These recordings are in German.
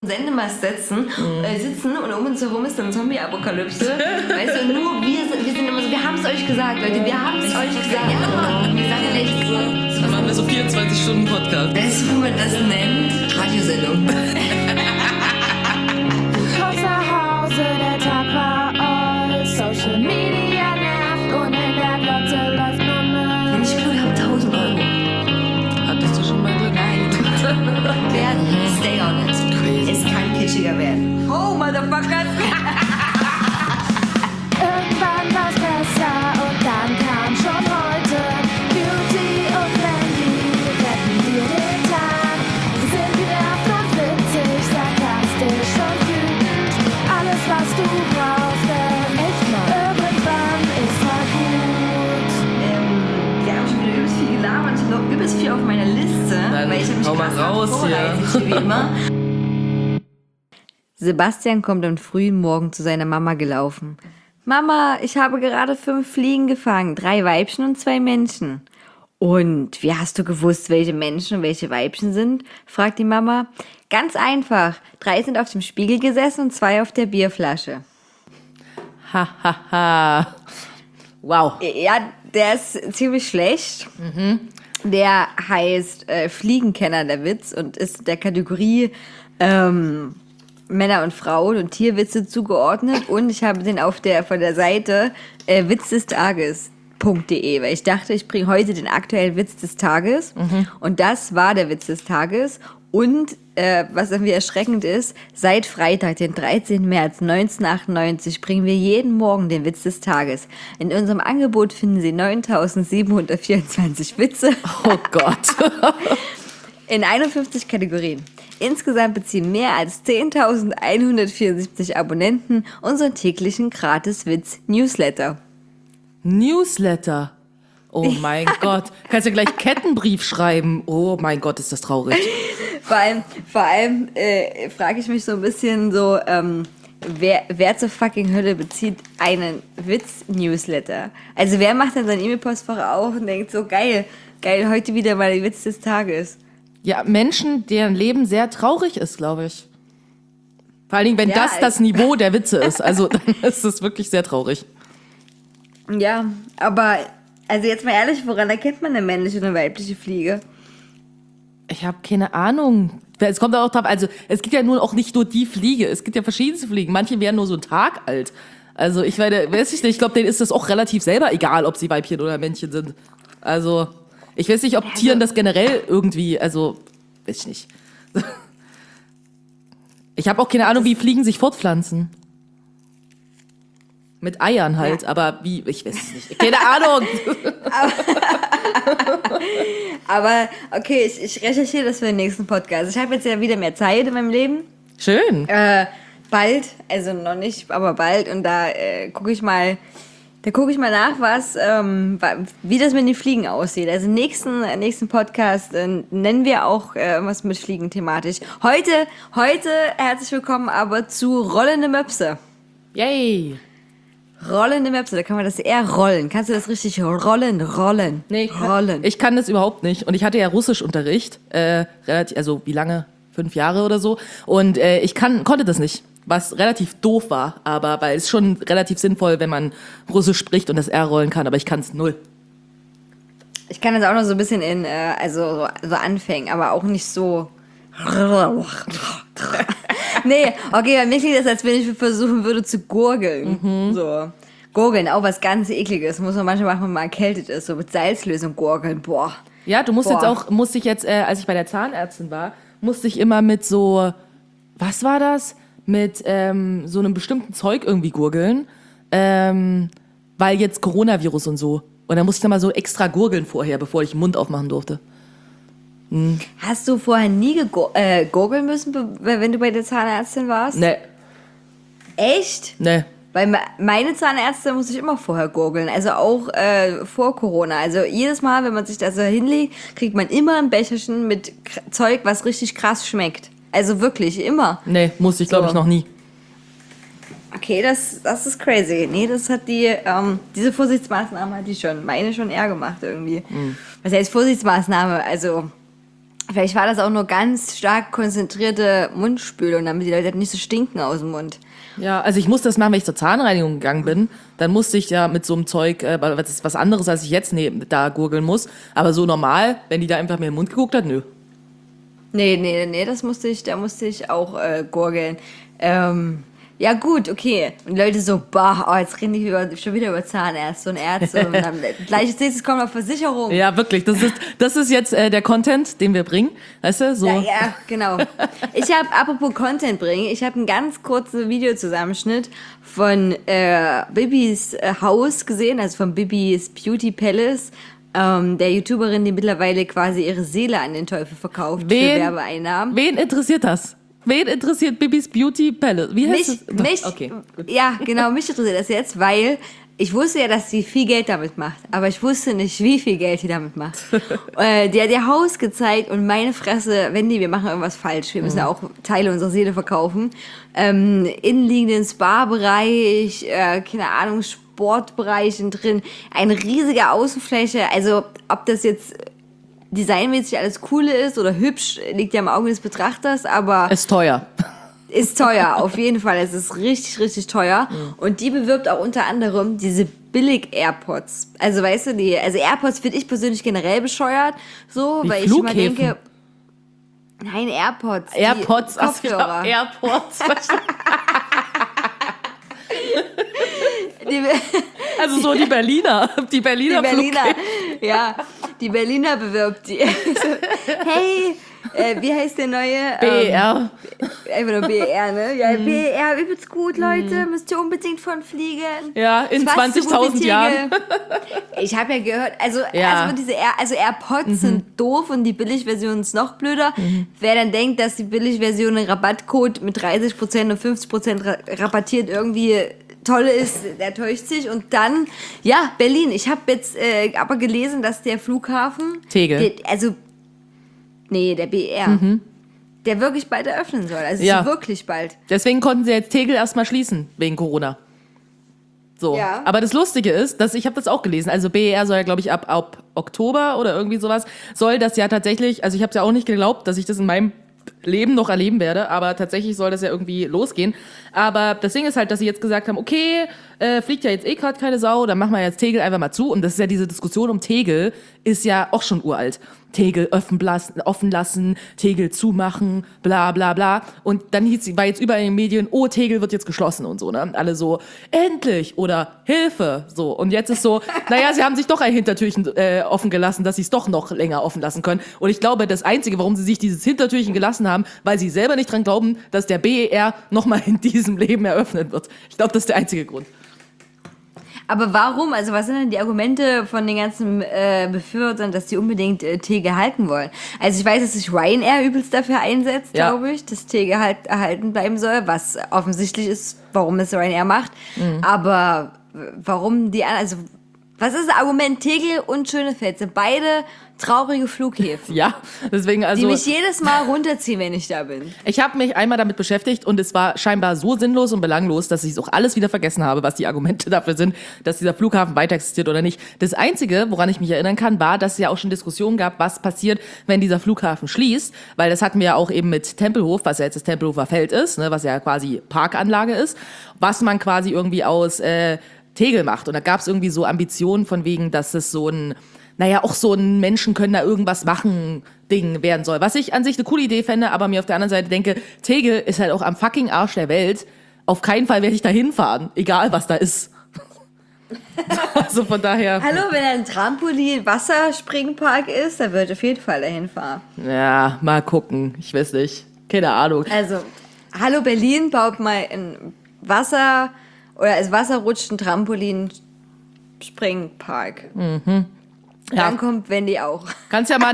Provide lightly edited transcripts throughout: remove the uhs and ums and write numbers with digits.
Sendemast sitzen und um uns herum ist dann Zombie-Apokalypse. Weißt du, nur wir sind immer so, wir haben es euch gesagt, Leute, wir haben es euch gesagt. Ja, wir sagen echt so. Dann machen wir so 24-Stunden-Podcast. Weißt du, wie man das nennt? Radiosendung. Kommst nach Hause, der Tag war all. Social Media nervt und in der Glotze läuft nur Müll. Und ich glaube, wir haben 1.000 Euro. Hattest du schon mal Glück? Nein. Werden. Stay on it. Es kann kitschiger werden. Oh, Motherfuckers! Irgendwann war's besser und dann kam schon heute. Beauty und Mandy retten dir den Tag. Sie sind genervt und witzig, sarkastisch und wütend. Alles, was du brauchst, denn echt mal irgendwann ist mal gut. Wir haben schon wieder übelst viel gelabert. Ich habe noch übelst viel auf meiner Liste. Dann weil ich habe mich hau mal krass raus vorbereitet, wie immer. Sebastian kommt am frühen Morgen zu seiner Mama gelaufen. Mama, ich habe gerade 5 Fliegen gefangen, 3 Weibchen und 2 Männchen. Und wie hast du gewusst, welche Männchen und welche Weibchen sind? Fragt die Mama. Ganz einfach. 3 sind auf dem Spiegel gesessen und 2 auf der Bierflasche. Hahaha. Wow. Ja, der ist ziemlich schlecht. Der heißt Fliegenkenner, der Witz, und ist der Kategorie Männer und Frauen und Tierwitze zugeordnet. Und ich habe den von der Seite Witz des Tages.de, weil ich dachte, ich bringe heute den aktuellen Witz des Tages. Und das war der Witz des Tages. Und was irgendwie erschreckend ist, seit Freitag, den 13. März 1998, bringen wir jeden Morgen den Witz des Tages. In unserem Angebot finden Sie 9.724 Witze. Oh Gott. In 51 Kategorien. Insgesamt beziehen mehr als 10.174 Abonnenten unseren täglichen Gratis-Witz-Newsletter. Newsletter. Oh mein Gott. Kannst du gleich Kettenbrief schreiben. Oh mein Gott, ist das traurig. Vor allem frage ich mich so ein bisschen so, wer zur fucking Hölle bezieht einen Witz-Newsletter? Also wer macht dann sein E-Mail-Postfach auf und denkt so, geil, heute wieder mal der Witz des Tages. Ja, Menschen, deren Leben sehr traurig ist, glaube ich. Vor allen Dingen, wenn Ja, das Niveau der Witze ist. Also dann ist es wirklich sehr traurig. Ja, aber also jetzt mal ehrlich, woran erkennt man eine männliche und eine weibliche Fliege? Ich habe keine Ahnung. Es kommt auch drauf, also es gibt ja nun auch nicht nur die Fliege, es gibt ja verschiedenste Fliegen. Manche werden nur so einen Tag alt. Also ich weiß nicht, ich glaube, denen ist das auch relativ selber egal, ob sie Weibchen oder Männchen sind. Also ich weiß nicht, ob Tieren das generell irgendwie, also weiß ich nicht. Ich habe auch keine Ahnung, wie Fliegen sich fortpflanzen. Mit Eiern halt, aber wie, ich weiß es nicht. Keine Ahnung. Aber okay, ich recherchiere das für den nächsten Podcast. Ich habe jetzt ja wieder mehr Zeit in meinem Leben. Schön. Bald, also noch nicht, aber bald. Und da gucke ich mal nach, wie das mit den Fliegen aussieht. Also nächsten Podcast nennen wir auch was mit Fliegen thematisch. Heute herzlich willkommen aber zu Rollende Möpse. Yay. Rollende Möpse, da kann man das eher rollen. Kannst du das richtig rollen? Nee, rollen. ich kann das überhaupt nicht. Und ich hatte ja Russischunterricht, relativ, also wie lange? 5 Jahre oder so. Und ich konnte das nicht, was relativ doof war. Aber weil es schon relativ sinnvoll, wenn man Russisch spricht und das R rollen kann. Aber ich kann es null. Ich kann das auch noch so ein bisschen in, also so Anfängen, aber auch nicht so. Nee, okay, bei mir klingt das, als wenn ich versuchen würde zu gurgeln. So. Gurgeln, auch was ganz Ekliges. Muss man manchmal machen, wenn man erkältet ist. So mit Salzlösung gurgeln, boah. Ja, du musste ich jetzt, als ich bei der Zahnärztin war, musste ich immer mit so, was war das? Mit so einem bestimmten Zeug irgendwie gurgeln, weil jetzt Coronavirus und so. Und dann musste ich dann mal so extra gurgeln vorher, bevor ich den Mund aufmachen durfte. Hast du vorher nie gurgeln müssen, wenn du bei der Zahnärztin warst? Nee. Echt? Nee. Weil meine Zahnärztin muss ich immer vorher gurgeln, also auch vor Corona. Also jedes Mal, wenn man sich da so hinlegt, kriegt man immer ein Becherchen mit Zeug, was richtig krass schmeckt. Also wirklich, immer. Nee, musste ich glaube ich noch nie. Okay, das ist crazy. Nee, das hat diese Vorsichtsmaßnahme hat meine schon eher gemacht irgendwie. Was heißt Vorsichtsmaßnahme? Also Vielleicht war das auch nur ganz stark konzentrierte Mundspülung, damit die Leute nicht so stinken aus dem Mund. Ja, also ich musste das machen, wenn ich zur Zahnreinigung gegangen bin. Dann musste ich ja mit so einem Zeug, was anderes, als ich jetzt da gurgeln muss. Aber so normal, wenn die da einfach mir in den Mund geguckt hat, nö. Nee, da musste ich auch gurgeln. Ja gut, okay. Und die Leute so, jetzt reden die schon wieder über Zahnärzte und Ärzte. Und dann gleich als nächstes kommt noch Versicherung. Ja, wirklich. Das ist jetzt der Content, den wir bringen. Weißt du, so. Ja, genau. Ich habe, apropos Content bringen, ich habe einen ganz kurzen Videozusammenschnitt von Bibis Haus gesehen, also von Bibis Beauty Palace, der YouTuberin, die mittlerweile quasi ihre Seele an den Teufel verkauft für Werbeeinnahmen. Wen interessiert das? Wen interessiert Bibis Beauty Palace? Wie heißt es? Mich, okay, gut. ja, genau, mich interessiert das jetzt, weil ich wusste ja, dass sie viel Geld damit macht, aber ich wusste nicht, wie viel Geld sie damit macht. Die hat ihr Haus gezeigt und meine Fresse, Wendy, wir machen irgendwas falsch. Wir müssen ja auch Teile unserer Seele verkaufen. Innenliegenden Spa-Bereich, keine Ahnung, Sportbereichen drin, eine riesige Außenfläche. Also, ob das jetzt designmäßig alles cool ist oder hübsch, liegt ja im Auge des Betrachters, aber Ist teuer. ist teuer, auf jeden Fall. Es ist richtig, richtig teuer. Und die bewirbt auch unter anderem diese Billig-AirPods. Also weißt du, also AirPods finde ich persönlich generell bescheuert, so, Wie weil ich immer Flughäfen. denke, nein, AirPods. AirPods, die Kopfhörer. AirPods. Die, Also so die Berliner. Die Berliner ja, die Berliner bewirbt die. Hey, wie heißt der neue? BER. Einfach nur BER, ne? Ja, BER, übelst gut, Leute. Müsst ihr unbedingt von fliegen. Ja, in Fast so gut 20.000 wie Jahren. Tegel. Ich habe ja gehört, Ja. also AirPods sind doof und die Billigversion ist noch blöder. Wer dann denkt, dass die Billigversion einen Rabattcode mit 30% und 50% rabattiert irgendwie toll ist, der täuscht sich. Und dann, ja, Berlin. Ich habe jetzt aber gelesen, dass der Flughafen... Tegel. Der BER. Der wirklich bald eröffnen soll. Also Ja. wirklich bald. Deswegen konnten sie jetzt Tegel erstmal schließen, wegen Corona. So. Ja. Aber das Lustige ist, dass ich habe das auch gelesen. Also BER soll ja, glaube ich, ab Oktober oder irgendwie sowas, soll das ja tatsächlich, also ich habe es ja auch nicht geglaubt, dass ich das in meinem Leben noch erleben werde, aber tatsächlich soll das ja irgendwie losgehen. Aber das Ding ist halt, dass sie jetzt gesagt haben, okay, fliegt ja jetzt eh gerade keine Sau, dann machen wir jetzt Tegel einfach mal zu. Und das ist ja diese Diskussion um Tegel, ist ja auch schon uralt. Tegel offen lassen, Tegel zumachen, bla bla bla. Und dann war jetzt überall in den Medien, oh, Tegel wird jetzt geschlossen und so, ne? Alle so, endlich oder Hilfe, so. Und jetzt ist so, naja, sie haben sich doch ein Hintertürchen offen gelassen, dass sie es doch noch länger offen lassen können. Und ich glaube, das Einzige, warum sie sich dieses Hintertürchen gelassen haben, weil sie selber nicht dran glauben, dass der BER nochmal in diesem Leben eröffnet wird. Ich glaube, das ist der einzige Grund. Aber warum? Also was sind denn die Argumente von den ganzen Befürwortern, dass die unbedingt Tegel halten wollen? Also ich weiß, dass sich Ryanair übelst dafür einsetzt, Ja. glaube ich, dass Tegel halt erhalten bleiben soll, was offensichtlich ist, warum es Ryanair macht. Aber warum also was ist das Argument? Tegel und Schönefeld sind beide traurige Flughäfen, Ja, deswegen die also... mich jedes Mal runterziehen, wenn ich da bin. Ich habe mich einmal damit beschäftigt und es war scheinbar so sinnlos und belanglos, dass ich es auch alles wieder vergessen habe, was die Argumente dafür sind, dass dieser Flughafen weiter existiert oder nicht. Das Einzige, woran ich mich erinnern kann, war, dass es ja auch schon Diskussionen gab, was passiert, wenn dieser Flughafen schließt, weil das hatten wir ja auch eben mit Tempelhof, was ja jetzt das Tempelhofer Feld ist, ne, was ja quasi Parkanlage ist, was man quasi irgendwie aus Tegel macht. Und da gab es irgendwie so Ambitionen von wegen, dass es so ein auch so ein Menschen können da irgendwas machen Ding werden soll. Was ich an sich eine coole Idee fände, aber mir auf der anderen Seite denke, Tegel ist halt auch am fucking Arsch der Welt. Auf keinen Fall werde ich da hinfahren, egal was da ist. Also von daher. Hallo, wenn ein Trampolin-Wasserspringpark ist, dann würde ich auf jeden Fall dahin fahren. Ja, mal gucken. Ich weiß nicht. Keine Ahnung. Also, hallo Berlin, baut mal ein Wasser- oder als Wasserrutschen Trampolin-Springpark. Ja. Dann kommt Wendy auch. Kannst ja mal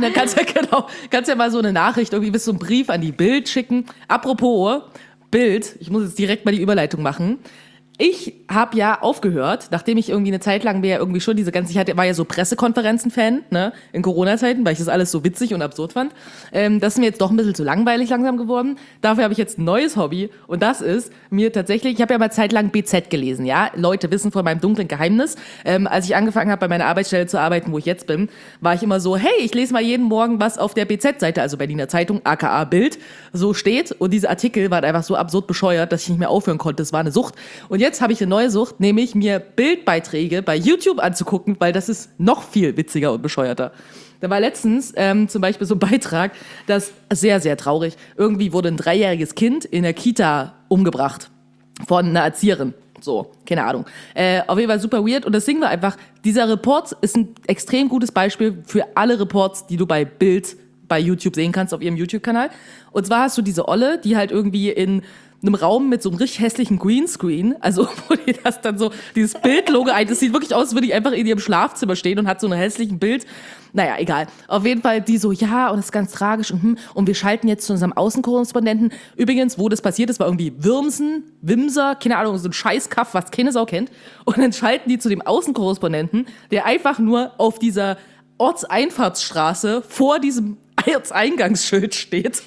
so eine Nachricht, irgendwie bis so einen Brief an die Bild schicken. Apropos Bild, ich muss jetzt direkt mal die Überleitung machen. Ich habe ja aufgehört, nachdem ich irgendwie eine Zeit lang mir ja irgendwie schon diese ganze, war ja so Pressekonferenzen-Fan, ne, in Corona-Zeiten, weil ich das alles so witzig und absurd fand. Das ist mir jetzt doch ein bisschen zu langweilig langsam geworden. Dafür habe ich jetzt ein neues Hobby und das ist mir tatsächlich, ich habe ja mal zeitlang BZ gelesen, ja. Leute wissen von meinem dunklen Geheimnis. Als ich angefangen habe, bei meiner Arbeitsstelle zu arbeiten, wo ich jetzt bin, war ich immer so, hey, ich lese mal jeden Morgen, was auf der BZ-Seite, also Berliner Zeitung, aka Bild, so steht. Und diese Artikel waren einfach so absurd bescheuert, dass ich nicht mehr aufhören konnte. Das war eine Sucht. Und jetzt habe ich eine neue Sucht, nämlich mir Bildbeiträge bei YouTube anzugucken, weil das ist noch viel witziger und bescheuerter. Da war letztens zum Beispiel so ein Beitrag, das sehr, sehr traurig. Irgendwie wurde ein 3-jähriges Kind in der Kita umgebracht von einer Erzieherin. So, keine Ahnung. Auf jeden Fall super weird. Und das Ding war einfach, dieser Report ist ein extrem gutes Beispiel für alle Reports, die du bei Bild bei YouTube sehen kannst, auf ihrem YouTube-Kanal. Und zwar hast du diese Olle, die halt irgendwie in einem Raum mit so einem richtig hässlichen Greenscreen, also wo die das dann so, dieses Bildlogo ein, das sieht wirklich aus, als würde die einfach in ihrem Schlafzimmer stehen und hat so ein hässlichen Bild. Naja, egal. Auf jeden Fall die so, ja, und das ist ganz tragisch und wir schalten jetzt zu unserem Außenkorrespondenten. Übrigens, wo das passiert ist, war irgendwie Wimser, keine Ahnung, so ein Scheißkaff, was keine Sau kennt. Und dann schalten die zu dem Außenkorrespondenten, der einfach nur auf dieser Ortseinfahrtsstraße vor diesem Ortseingangsschild steht.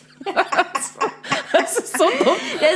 Das ist so dumm.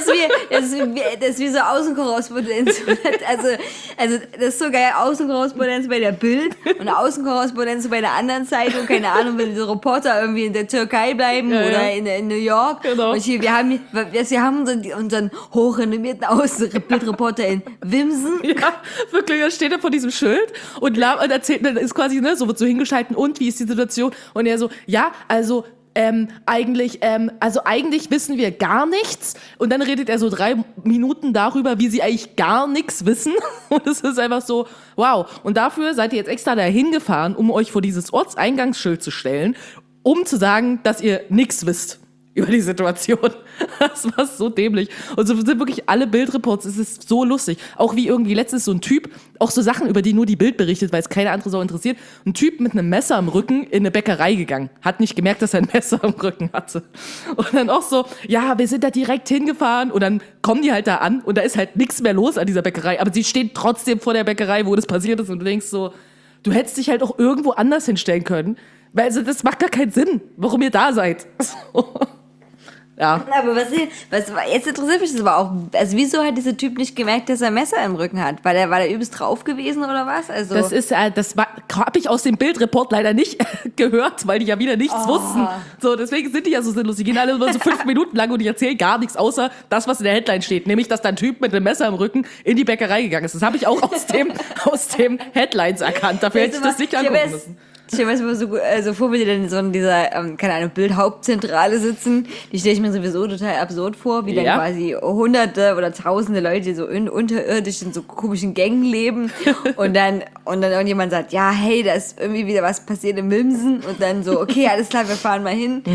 Das ist wie so Außenkorrespondenz. Also das ist so geil, Außenkorrespondenz bei der Bild und Außenkorrespondenz bei der anderen Zeitung. Keine Ahnung, wenn die Reporter irgendwie in der Türkei bleiben oder in New York. Genau. Und hier, wir haben unseren hochrenommierten Bildreporter in Wimsen. Ja, wirklich, da steht er vor diesem Schild und erzählt, dann ist quasi, ne, so wird so hingeschalten, und wie ist die Situation? Und er so, ja, also eigentlich wissen wir gar nichts. Und dann redet er so 3 Minuten darüber, wie sie eigentlich gar nichts wissen. Und es ist einfach so, wow. Und dafür seid ihr jetzt extra dahin gefahren, um euch vor dieses Ortseingangsschild zu stellen, um zu sagen, dass ihr nichts wisst über die Situation. Das war so dämlich. Und so sind wirklich alle Bildreports, es ist so lustig. Auch wie irgendwie letztens so ein Typ, auch so Sachen, über die nur die Bild berichtet, weil es keine andere Sau interessiert, ein Typ mit einem Messer am Rücken in eine Bäckerei gegangen. Hat nicht gemerkt, dass er ein Messer am Rücken hatte. Und dann auch so, ja, wir sind da direkt hingefahren und dann kommen die halt da an und da ist halt nichts mehr los an dieser Bäckerei, aber sie stehen trotzdem vor der Bäckerei, wo das passiert ist, und du denkst so, du hättest dich halt auch irgendwo anders hinstellen können, weil also das macht gar keinen Sinn, warum ihr da seid. So. Ja. Aber was jetzt interessiert mich das aber auch, also wieso hat dieser Typ nicht gemerkt, dass er ein Messer im Rücken hat? War der übelst drauf gewesen oder was? Also das habe ich aus dem Bildreport leider nicht gehört, weil die ja wieder nichts wussten. So, deswegen sind die ja so sinnlos. Die gehen alle nur so 5 Minuten lang und die erzählen gar nichts, außer das, was in der Headline steht. Nämlich, dass da ein Typ mit einem Messer im Rücken in die Bäckerei gegangen ist. Das habe ich auch aus dem Headlines erkannt. Dafür hätte ich das nicht angucken müssen. Ich stelle mir so vor, wie die dann so in dieser, keine Ahnung, Bildhauptzentrale sitzen. Die stelle ich mir sowieso total absurd vor, wie dann quasi Hunderte oder Tausende Leute so unterirdisch in so komischen Gängen leben. und dann irgendjemand sagt, ja, hey, da ist irgendwie wieder was passiert in Wimsen. Und dann so, okay, alles klar, wir fahren mal hin.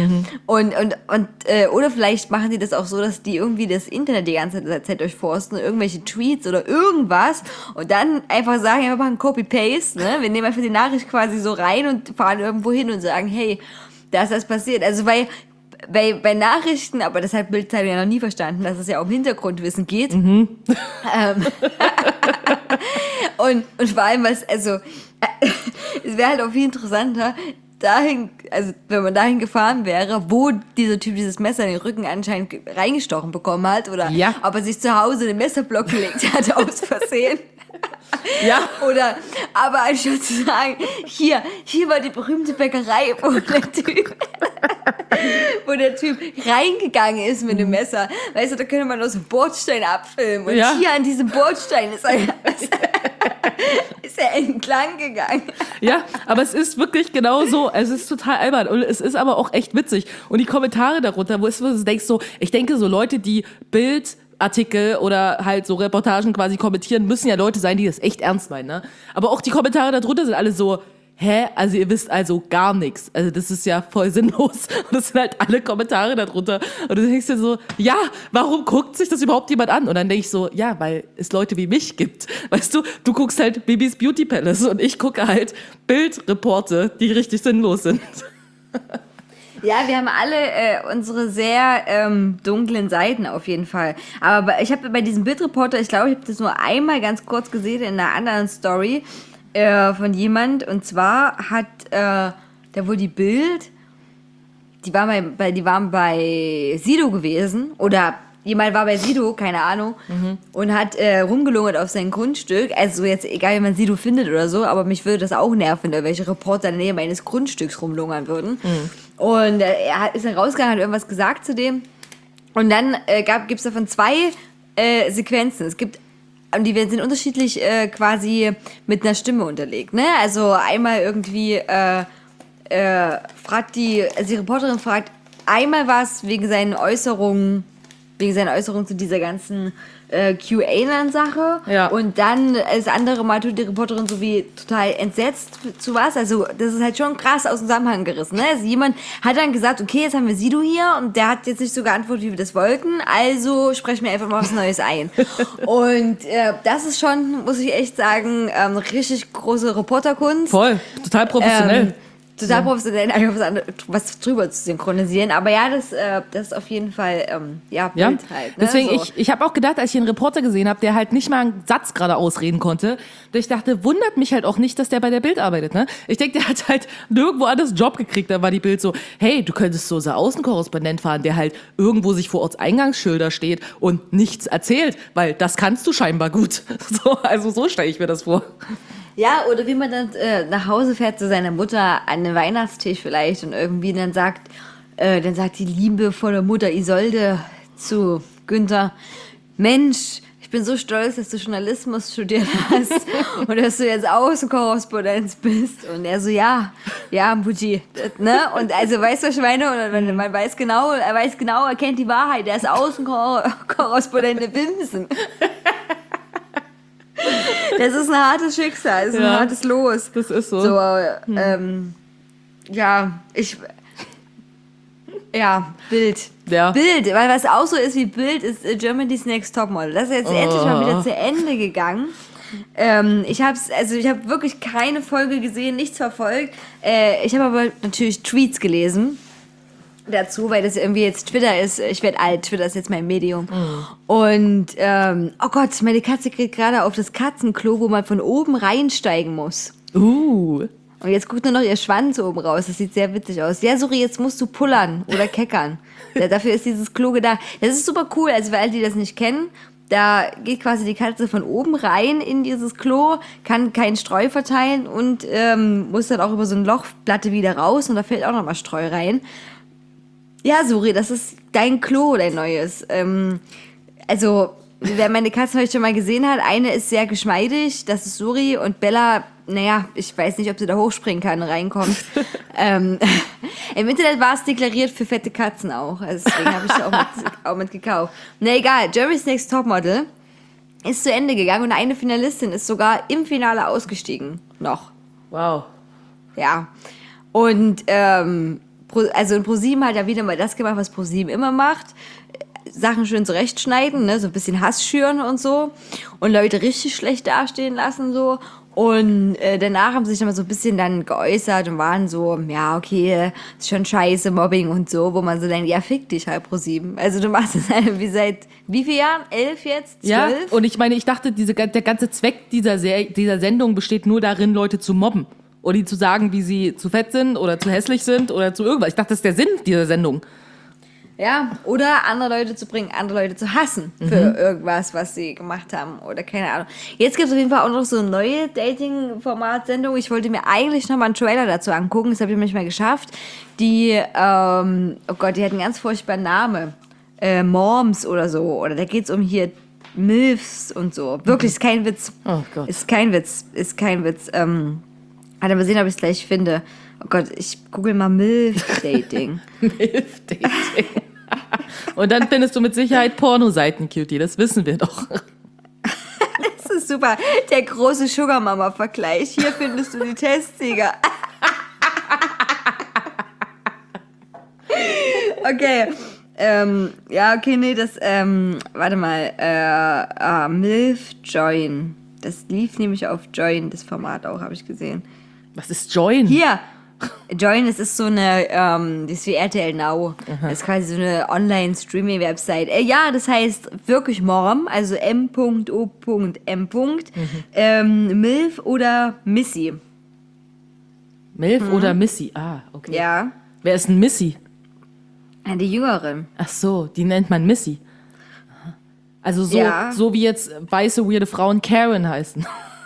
Oder vielleicht machen die das auch so, dass die irgendwie das Internet die ganze Zeit durchforsten, irgendwelche Tweets oder irgendwas. Und dann einfach sagen, wir machen Copy-Paste, ne? Wir nehmen einfach die Nachricht quasi so rein und fahren irgendwo hin und sagen, hey, da ist das passiert. Also bei Nachrichten, aber das hat Bild-Zeitung ja noch nie verstanden, dass es ja um Hintergrundwissen geht. Und vor allem, es wäre halt auch viel interessanter, wenn man dahin gefahren wäre, wo dieser Typ dieses Messer in den Rücken anscheinend reingestochen bekommen hat, oder ob er sich zu Hause den Messerblock gelegt hat aus Versehen. Ja. Aber anstatt zu sagen, hier war die berühmte Bäckerei, wo der Typ reingegangen ist mit dem Messer. Weißt du, da könnte man aus dem Bordstein abfilmen. Und hier an diesem Bordstein ist er entlang gegangen. Ja, aber es ist wirklich genau so. Es ist total albern. Und es ist aber auch echt witzig. Und die Kommentare darunter, wo du denkst so, ich denke so Leute, die Bildartikel oder halt so Reportagen quasi kommentieren, müssen ja Leute sein, die das echt ernst meinen, ne? Aber auch die Kommentare darunter sind alle so, also ihr wisst also gar nichts. Also das ist ja voll sinnlos. Und das sind halt alle Kommentare darunter. Und du denkst dir so, ja, warum guckt sich das überhaupt jemand an? Und dann denke ich so, ja, weil es Leute wie mich gibt. Weißt du guckst halt Bibis Beauty Palace und ich gucke halt Bildreporte, die richtig sinnlos sind. Ja, wir haben alle unsere sehr dunklen Seiten auf jeden Fall. Aber ich habe bei diesem Bildreporter, ich glaube, ich habe das nur einmal ganz kurz gesehen in einer anderen Story von jemand. Und zwar hat da wohl die Bild, die waren bei Sido gewesen oder jemand war bei Sido, keine Ahnung, und hat rumgelungert auf sein Grundstück. Also jetzt egal, wie man Sido findet oder so, aber mich würde das auch nerven, wenn welche Reporter in der Nähe meines Grundstücks rumlungern würden. Und ist dann rausgegangen, hat irgendwas gesagt zu dem. Und dann gibt es davon 2 Sequenzen. Und die sind unterschiedlich quasi mit einer Stimme unterlegt. Ne? Also einmal irgendwie die Reporterin fragt einmal was wegen seinen Äußerungen zu dieser ganzen QAnon-Sache. Ja. Und dann das andere Mal tut die Reporterin so wie total entsetzt zu was. Also das ist halt schon krass aus dem Zusammenhang gerissen. Ne? Also jemand hat dann gesagt, okay, jetzt haben wir Sido hier und der hat jetzt nicht so geantwortet, wie wir das wollten. Also sprechen wir einfach mal was Neues ein. Und das ist schon, muss ich echt sagen, richtig große Reporterkunst. Voll, total professionell. Total professionell, einfach was drüber zu synchronisieren. Aber ja, das ist auf jeden Fall, Bild halt. Ne? Deswegen, so. ich habe auch gedacht, als ich einen Reporter gesehen habe, der halt nicht mal einen Satz gerade ausreden konnte, dass ich dachte, wundert mich halt auch nicht, dass der bei der Bild arbeitet. Ne? Ich denke, der hat halt nirgendwo anders einen Job gekriegt. Da war die Bild so, hey, du könntest so unser Außenkorrespondent fahren, der halt irgendwo sich vor Ortseingangsschilder steht und nichts erzählt, weil das kannst du scheinbar gut. Also so stelle ich mir das vor. Ja, oder wie man dann nach Hause fährt zu seiner Mutter an den Weihnachtstisch vielleicht und irgendwie dann sagt die liebevolle Mutter Isolde zu Günther, Mensch, ich bin so stolz, dass du Journalismus studiert hast und dass du jetzt Außenkorrespondenz bist. Und er so, ja, Mutti, ne? Und also, weißt du, was ich meine? Und man weiß genau, er kennt die Wahrheit, er ist Außenkorrespondent in Wimsen. Das ist ein hartes Schicksal, das ist ein hartes Los. Das ist so. Bild. Ja. Bild, weil was auch so ist wie Bild, ist Germany's Next Topmodel. Das ist jetzt endlich mal wieder zu Ende gegangen. Ich habe wirklich keine Folge gesehen, nichts verfolgt. Ich habe aber natürlich Tweets gelesen dazu, weil das irgendwie jetzt Twitter ist. Ich werde alt, Twitter ist jetzt mein Medium. Und, oh Gott, meine Katze kriegt gerade auf das Katzenklo, wo man von oben reinsteigen muss. Und jetzt guckt nur noch ihr Schwanz oben raus. Das sieht sehr witzig aus. Ja, Suri, jetzt musst du pullern oder keckern. Dafür ist dieses Klo gedacht. Das ist super cool. Also für alle, die das nicht kennen, da geht quasi die Katze von oben rein in dieses Klo, kann keinen Streu verteilen und muss dann auch über so eine Lochplatte wieder raus und da fällt auch nochmal Streu rein. Ja, Suri, das ist dein Klo, dein neues. Also, wer meine Katzen heute schon mal gesehen hat, eine ist sehr geschmeidig, das ist Suri und Bella, naja, ich weiß nicht, ob sie da hochspringen kann und reinkommt. Im Internet war es deklariert für fette Katzen auch, also deswegen habe ich sie auch mit gekauft. Na egal, Germany's Next Topmodel ist zu Ende gegangen und eine Finalistin ist sogar im Finale ausgestiegen. Noch. Wow. Ja. Und, also in ProSieben hat er wieder mal das gemacht, was ProSieben immer macht. Sachen schön zurechtschneiden, ne? So ein bisschen Hass schüren und so. Und Leute richtig schlecht dastehen lassen so. Und danach haben sie sich nochmal so ein bisschen dann geäußert und waren so, ja, okay, ist schon scheiße, Mobbing und so, wo man so denkt, ja, fick dich halt ProSieben. Also du machst es halt wie seit, wie vielen Jahren? 11 jetzt? 12? Ja, und ich meine, ich dachte, der ganze Zweck dieser Sendung besteht nur darin, Leute zu mobben. Oder die zu sagen, wie sie zu fett sind oder zu hässlich sind oder zu irgendwas. Ich dachte, das ist der Sinn dieser Sendung. Ja, oder andere Leute zu bringen, andere Leute zu hassen für irgendwas, was sie gemacht haben oder keine Ahnung. Jetzt gibt es auf jeden Fall auch noch so eine neue Dating-Format-Sendung. Ich wollte mir eigentlich noch mal einen Trailer dazu angucken, das habe ich nicht mehr geschafft. Die, oh Gott, die hat einen ganz furchtbaren Namen. Moms oder so. Oder da geht es um hier Milfs und so. Wirklich, ist kein Witz. Oh Gott. Ist kein Witz. Mal sehen, ob ich es gleich finde. Oh Gott, ich google mal Milf-Dating. Milf-Dating. Und dann findest du mit Sicherheit Pornoseiten, Cutie, das wissen wir doch. Das ist super. Der große Sugar-Mama-Vergleich. Hier findest du die Testsieger. Okay. Warte mal. Milf Join. Das lief nämlich auf Join, das Format auch, habe ich gesehen. Was ist Join? Hier, Join, es ist so eine, das ist wie RTL Now. Das ist quasi so eine Online-Streaming-Website. Ja, das heißt wirklich Mom, also M.O.M. Milf oder Missy. Milf oder Missy? Ah, okay. Ja, Wer ist ein Missy? die Jüngeren. Ach so, die nennt man Missy. Also so, Ja. so wie jetzt weiße, weirde Frauen Karen heißen.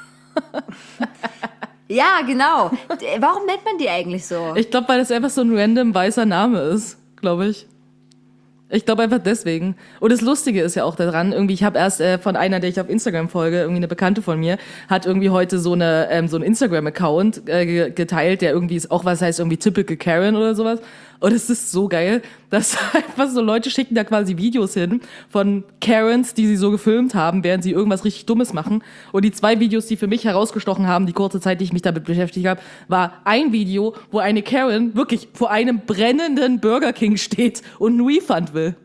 Ja, genau. Warum nennt man die eigentlich so? Ich glaube, weil das einfach so ein random weißer Name ist, glaube ich. Ich glaube einfach deswegen. Und das Lustige ist ja auch daran, irgendwie, ich habe erst von einer, der ich auf Instagram folge, irgendwie eine Bekannte von mir, hat irgendwie heute so einen Instagram-Account geteilt, der irgendwie ist auch was heißt irgendwie Typical Karen oder sowas. Und es ist so geil, dass einfach so Leute schicken da quasi Videos hin von Karens, die sie so gefilmt haben, während sie irgendwas richtig Dummes machen. Und die 2 Videos, die für mich herausgestochen haben, die kurze Zeit, die ich mich damit beschäftigt habe, war ein Video, wo eine Karen wirklich vor einem brennenden Burger King steht und einen Refund will.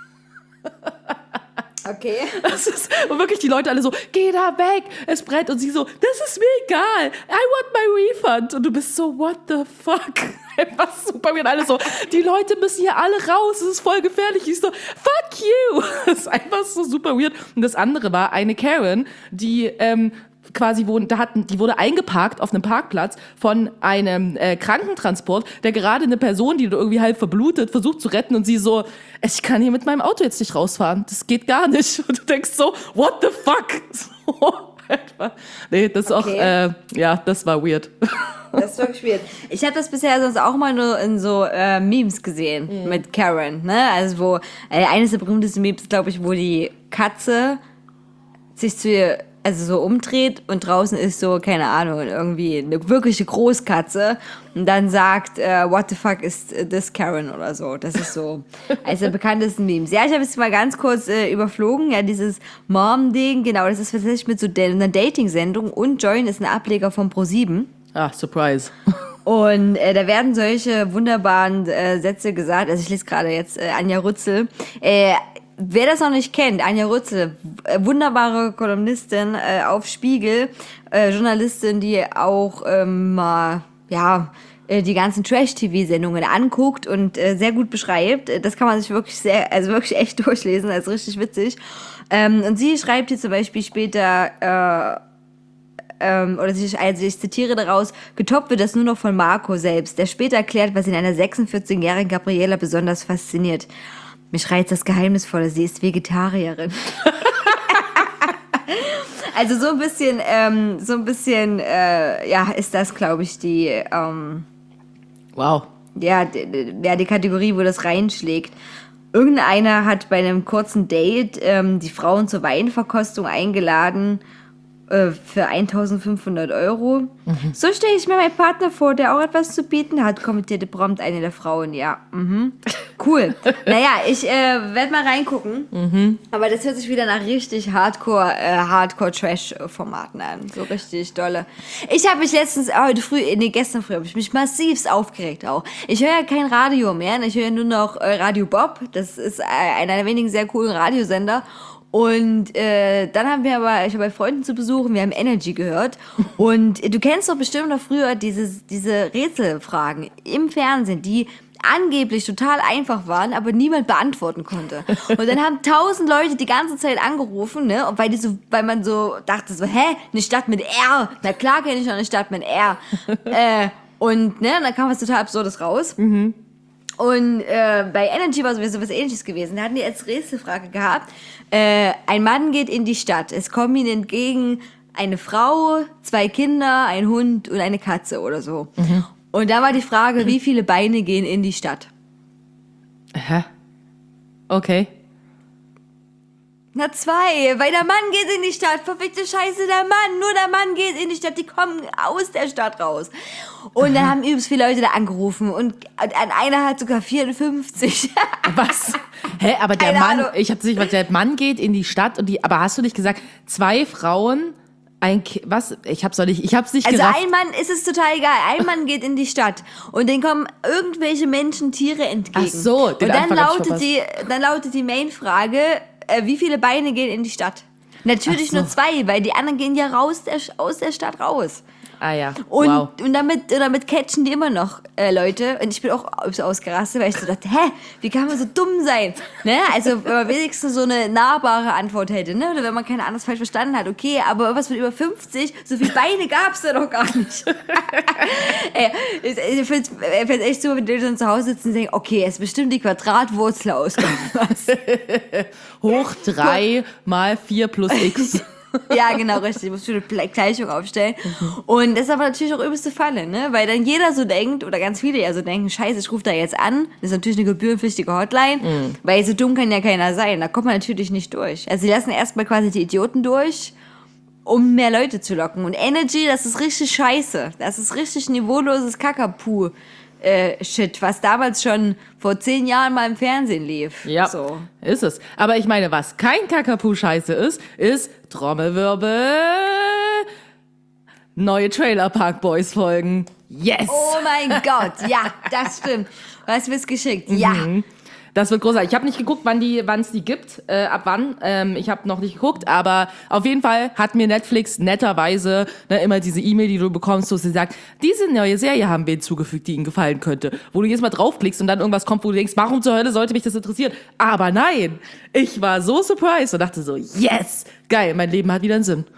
Okay. Das ist, und wirklich die Leute alle so, geh da weg, es brennt. Und sie so, das ist mir egal, I want my refund. Und du bist so, what the fuck? Einfach super weird. Alle so, die Leute müssen hier alle raus, es ist voll gefährlich. Ich so, fuck you. Das ist einfach so super weird. Und das andere war eine Karen, die quasi die wurde eingeparkt auf einem Parkplatz von einem Krankentransport, der gerade eine Person, die irgendwie halb verblutet, versucht zu retten und sie so, ich kann hier mit meinem Auto jetzt nicht rausfahren, das geht gar nicht. Und du denkst so, what the fuck? So, etwa. Nee, das ist Okay. auch, das war weird. Das ist wirklich weird. Ich habe das bisher sonst auch mal nur in so Memes gesehen mit Karen, ne? Also wo, eines der berühmtesten Memes, glaube ich, wo die Katze sich zu ihr, also so umdreht und draußen ist so, keine Ahnung, irgendwie eine wirkliche Großkatze und dann sagt, what the fuck is this Karen oder so. Das ist so eines der bekanntesten Memes. Ja, ich habe es mal ganz kurz überflogen, ja, dieses Mom-Ding, genau, das ist tatsächlich mit so einer Dating-Sendung und Join ist ein Ableger von Pro7. Ah, Surprise. Und da werden solche wunderbaren Sätze gesagt. Also ich lese gerade jetzt Anja Rützel. Wer das noch nicht kennt, Anja Rützel, wunderbare Kolumnistin auf Spiegel, Journalistin, die auch die ganzen Trash-TV-Sendungen anguckt und sehr gut beschreibt. Das kann man sich wirklich wirklich echt durchlesen, das ist richtig witzig. Und sie schreibt hier zum Beispiel später, ich zitiere daraus, getoppt wird das nur noch von Marco selbst, der später erklärt, was ihn an der 46-jährigen Gabriela besonders fasziniert. Mich reizt das Geheimnisvolle, sie ist Vegetarierin. Also so ein bisschen, ist das, glaube ich, die Wow. die Kategorie, wo das reinschlägt. Irgendeiner hat bei einem kurzen Date die Frauen zur Weinverkostung eingeladen für 1.500 €. So stelle ich mir meinen Partner vor, der auch etwas zu bieten hat, kommentierte prompt eine der Frauen. Ja, cool. Naja, ich werde mal reingucken. Aber das hört sich wieder nach richtig Hardcore-Trash-Formaten an. So richtig dolle. Ich habe mich gestern früh habe ich mich massivst aufgeregt auch. Ich höre ja kein Radio mehr. Ich höre nur noch Radio Bob. Das ist einer der wenigen sehr coolen Radiosender. Und dann haben wir ich war bei Freunden zu besuchen, wir haben Energy gehört. Und du kennst doch bestimmt noch früher diese Rätselfragen im Fernsehen, die angeblich total einfach waren, aber niemand beantworten konnte. Und dann haben 1000 Leute die ganze Zeit angerufen, ne? Und weil man so dachte so, eine Stadt mit R. Na klar kenne ich noch eine Stadt mit R. Und dann kam was total Absurdes raus. Und bei Energy war sowieso was Ähnliches gewesen. Da hatten die als Rätselfrage gehabt, ein Mann geht in die Stadt. Es kommen ihm entgegen eine Frau, 2 Kinder, ein Hund und eine Katze oder so. Und da war die Frage, wie viele Beine gehen in die Stadt? Hä? Okay. Na 2, weil der Mann geht in die Stadt. Verfickte Scheiße, nur der Mann geht in die Stadt. Die kommen aus der Stadt raus. Und dann haben übelst viele Leute da angerufen. Und einer hat sogar 54. Was? Hä, aber der Keine Mann, Ahnung. ich hab's nicht, weil der Mann geht in die Stadt aber hast du nicht gesagt, 2 Frauen, was? Ich hab's nicht Also gerafft. ein Mann ist es total egal. Ein Mann geht in die Stadt und denen kommen irgendwelche Menschen, Tiere entgegen. Ach so, und den dann Anfang hab ich lautet die Mainfrage, wie viele Beine gehen in die Stadt? Natürlich Ach so. nur 2, weil die anderen gehen ja aus der Stadt raus. Ah ja, Und, wow. und damit catchen die immer noch Leute. Und ich bin auch so ausgerastet, weil ich so dachte, wie kann man so dumm sein? Ne? Also wenn man wenigstens so eine nahbare Antwort hätte, ne? Oder wenn man keine Ahnung falsch verstanden hat, okay, aber irgendwas mit über 50, so viele Beine gab es da doch gar nicht. Ey, ich finde es echt so, wenn die Leute dann zu Hause sitzen und denken, okay, es ist bestimmt die Quadratwurzel aus irgendwas. Hoch 3 mal 4 plus x. Ja, genau, richtig. Du musst schon eine Gleichung aufstellen. Und das ist aber natürlich auch übelste Falle, ne? Weil dann jeder so denkt, oder ganz viele ja so denken, scheiße, ich rufe da jetzt an. Das ist natürlich eine gebührenpflichtige Hotline, weil so dumm kann ja keiner sein. Da kommt man natürlich nicht durch. Also sie lassen erstmal quasi die Idioten durch, um mehr Leute zu locken. Und Energy, das ist richtig scheiße. Das ist richtig niveauloses Kakapu. Shit, was damals schon vor 10 Jahren mal im Fernsehen lief. Ja, So. ist es. Aber ich meine, was kein Kakapu-Scheiße ist Trommelwirbel, neue Trailer Park Boys Folgen. Yes! Oh mein Gott, ja, das stimmt. Du hast mir's geschickt, ja. Das wird großartig. Ich habe nicht geguckt, wann es die gibt, ab wann. Ich habe noch nicht geguckt, aber auf jeden Fall hat mir Netflix netterweise immer diese E-Mail, die du bekommst, wo sie sagt, diese neue Serie haben wir hinzugefügt, die Ihnen gefallen könnte. Wo du jetzt mal draufklickst und dann irgendwas kommt, wo du denkst, warum zur Hölle sollte mich das interessieren? Aber nein, ich war so surprised und dachte so, yes, geil, mein Leben hat wieder einen Sinn.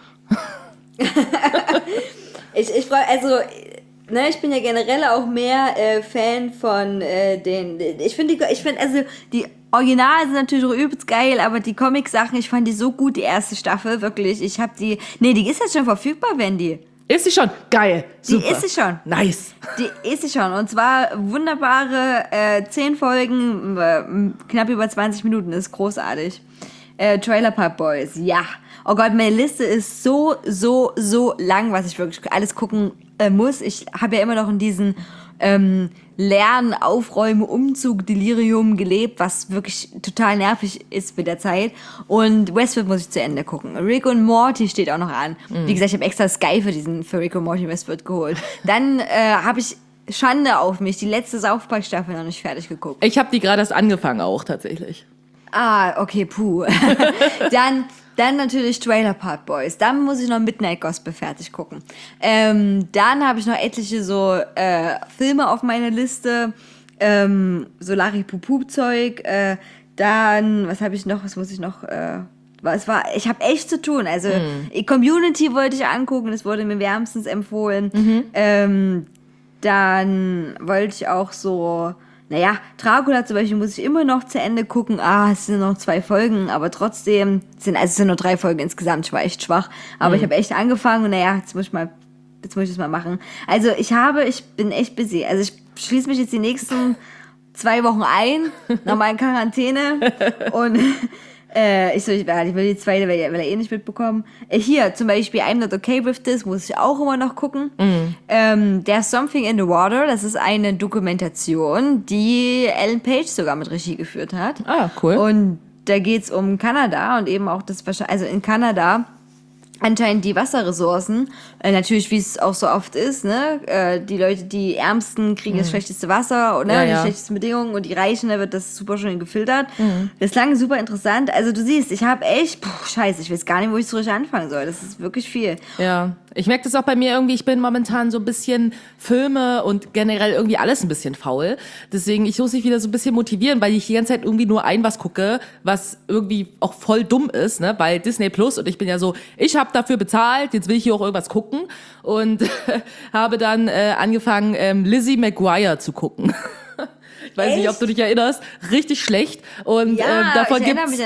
Ich freue, also, ne, ich bin ja generell auch mehr Fan von ich finde, also, die Originale sind natürlich auch übelst geil, aber die Comic-Sachen, ich fand die so gut, die erste Staffel, wirklich. Die ist jetzt schon verfügbar, Wendy. Ist sie schon? Geil. Super. Die ist sie schon. Nice. Die ist sie schon. Und zwar wunderbare 10 Folgen, knapp über 20 Minuten, ist großartig. Trailer Park Boys, ja. Oh Gott, meine Liste ist so lang, was ich wirklich alles gucken muss. Ich habe ja immer noch in diesen Lernen, Aufräumen, Umzug, Delirium gelebt, was wirklich total nervig ist mit der Zeit. Und Westworld muss ich zu Ende gucken. Rick und Morty steht auch noch an. Wie gesagt, ich habe extra Sky für Rick und Morty Westworld geholt. Dann habe ich Schande auf mich, die letzte South Park Staffel noch nicht fertig geguckt. Ich habe die gerade erst angefangen auch, tatsächlich. Ah, okay, puh. Dann natürlich Trailer Park Boys. Dann muss ich noch Midnight Gospel fertig gucken. Dann habe ich noch etliche so Filme auf meiner Liste. So Larry-Pupu-Zeug. Dann, was habe ich noch? Was muss ich noch? Ich habe echt zu tun. Also Community wollte ich angucken. Das wurde mir wärmstens empfohlen. Dann wollte ich auch so... Naja, Dracula zum Beispiel muss ich immer noch zu Ende gucken. Es sind noch 2 Folgen, aber trotzdem es sind nur 3 Folgen insgesamt. Ich war echt schwach. Aber ich habe echt angefangen und jetzt muss ich das mal machen. Also ich bin echt busy. Also ich schließe mich jetzt die nächsten 2 Wochen ein, nochmal in Quarantäne und ich will die zweite, will er eh nicht mitbekommen. Hier, zum Beispiel I'm Not Okay With This, muss ich auch immer noch gucken. There's Something in the Water, das ist eine Dokumentation, die Ellen Page sogar mit Regie geführt hat. Ah, cool. Und da geht's um Kanada und eben auch also in Kanada anscheinend die Wasserressourcen, natürlich wie es auch so oft ist, ne, die Leute, die Ärmsten kriegen das schlechteste Wasser und die schlechtesten Bedingungen und die Reichen, da wird das super schön gefiltert. Das klang super interessant. Also du siehst, ich habe echt, scheiße, ich weiß gar nicht, wo ich so richtig anfangen soll. Das ist wirklich viel. Ja, ich merke das auch bei mir irgendwie, ich bin momentan so ein bisschen Filme und generell irgendwie alles ein bisschen faul. Deswegen, ich muss mich wieder so ein bisschen motivieren, weil ich die ganze Zeit irgendwie nur was gucke, was irgendwie auch voll dumm ist, ne, bei Disney Plus und ich bin ja so, ich habe dafür bezahlt, jetzt will ich hier auch irgendwas gucken und habe dann angefangen, Lizzie McGuire zu gucken. Ich weiß nicht, ob du dich erinnerst. Richtig schlecht. Und davon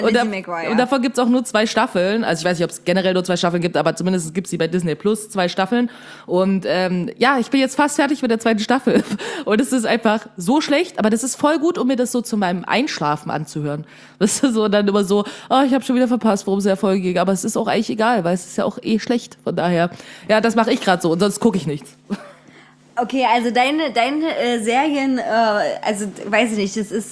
gibt's auch nur 2 Staffeln. Also ich weiß nicht, ob es generell nur 2 Staffeln gibt, aber zumindest gibt's die bei Disney Plus 2 Staffeln. Und ich bin jetzt fast fertig mit der 2. Staffel. Und es ist einfach so schlecht, aber das ist voll gut, um mir das so zu meinem Einschlafen anzuhören. Das ist so dann immer so, ich habe schon wieder verpasst, worum es in der Folge ging. Aber es ist auch eigentlich egal, weil es ist ja auch schlecht. Von daher, das mache ich gerade so und sonst gucke ich nichts. Okay, also deine Serien, also weiß ich nicht, das ist,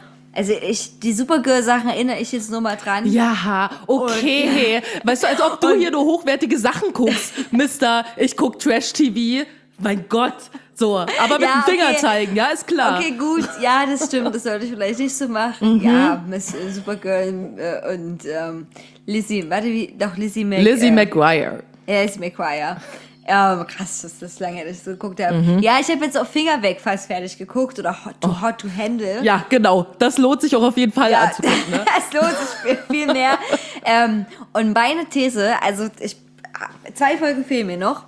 die Supergirl-Sachen erinnere ich jetzt nur mal dran. Ja, okay. Weißt du, als ob du hier nur hochwertige Sachen guckst, Mister, ich guck Trash-TV. Mein Gott. So, aber mit dem Finger zeigen, ja, ist klar. Okay, gut, ja, das stimmt, das sollte ich vielleicht nicht so machen. Ja, Miss Supergirl und Lizzie McGuire. Lizzie McGuire. Ja, Lizzie McGuire. Krass, das ist lange, dass ich so geguckt habe. Ja, ich habe jetzt auch Finger weg fast fertig geguckt oder Hot to Handle. Ja, genau. Das lohnt sich auch auf jeden Fall anzugucken. Ne? Das lohnt sich viel mehr. Und meine These, also 2 Folgen fehlen mir noch.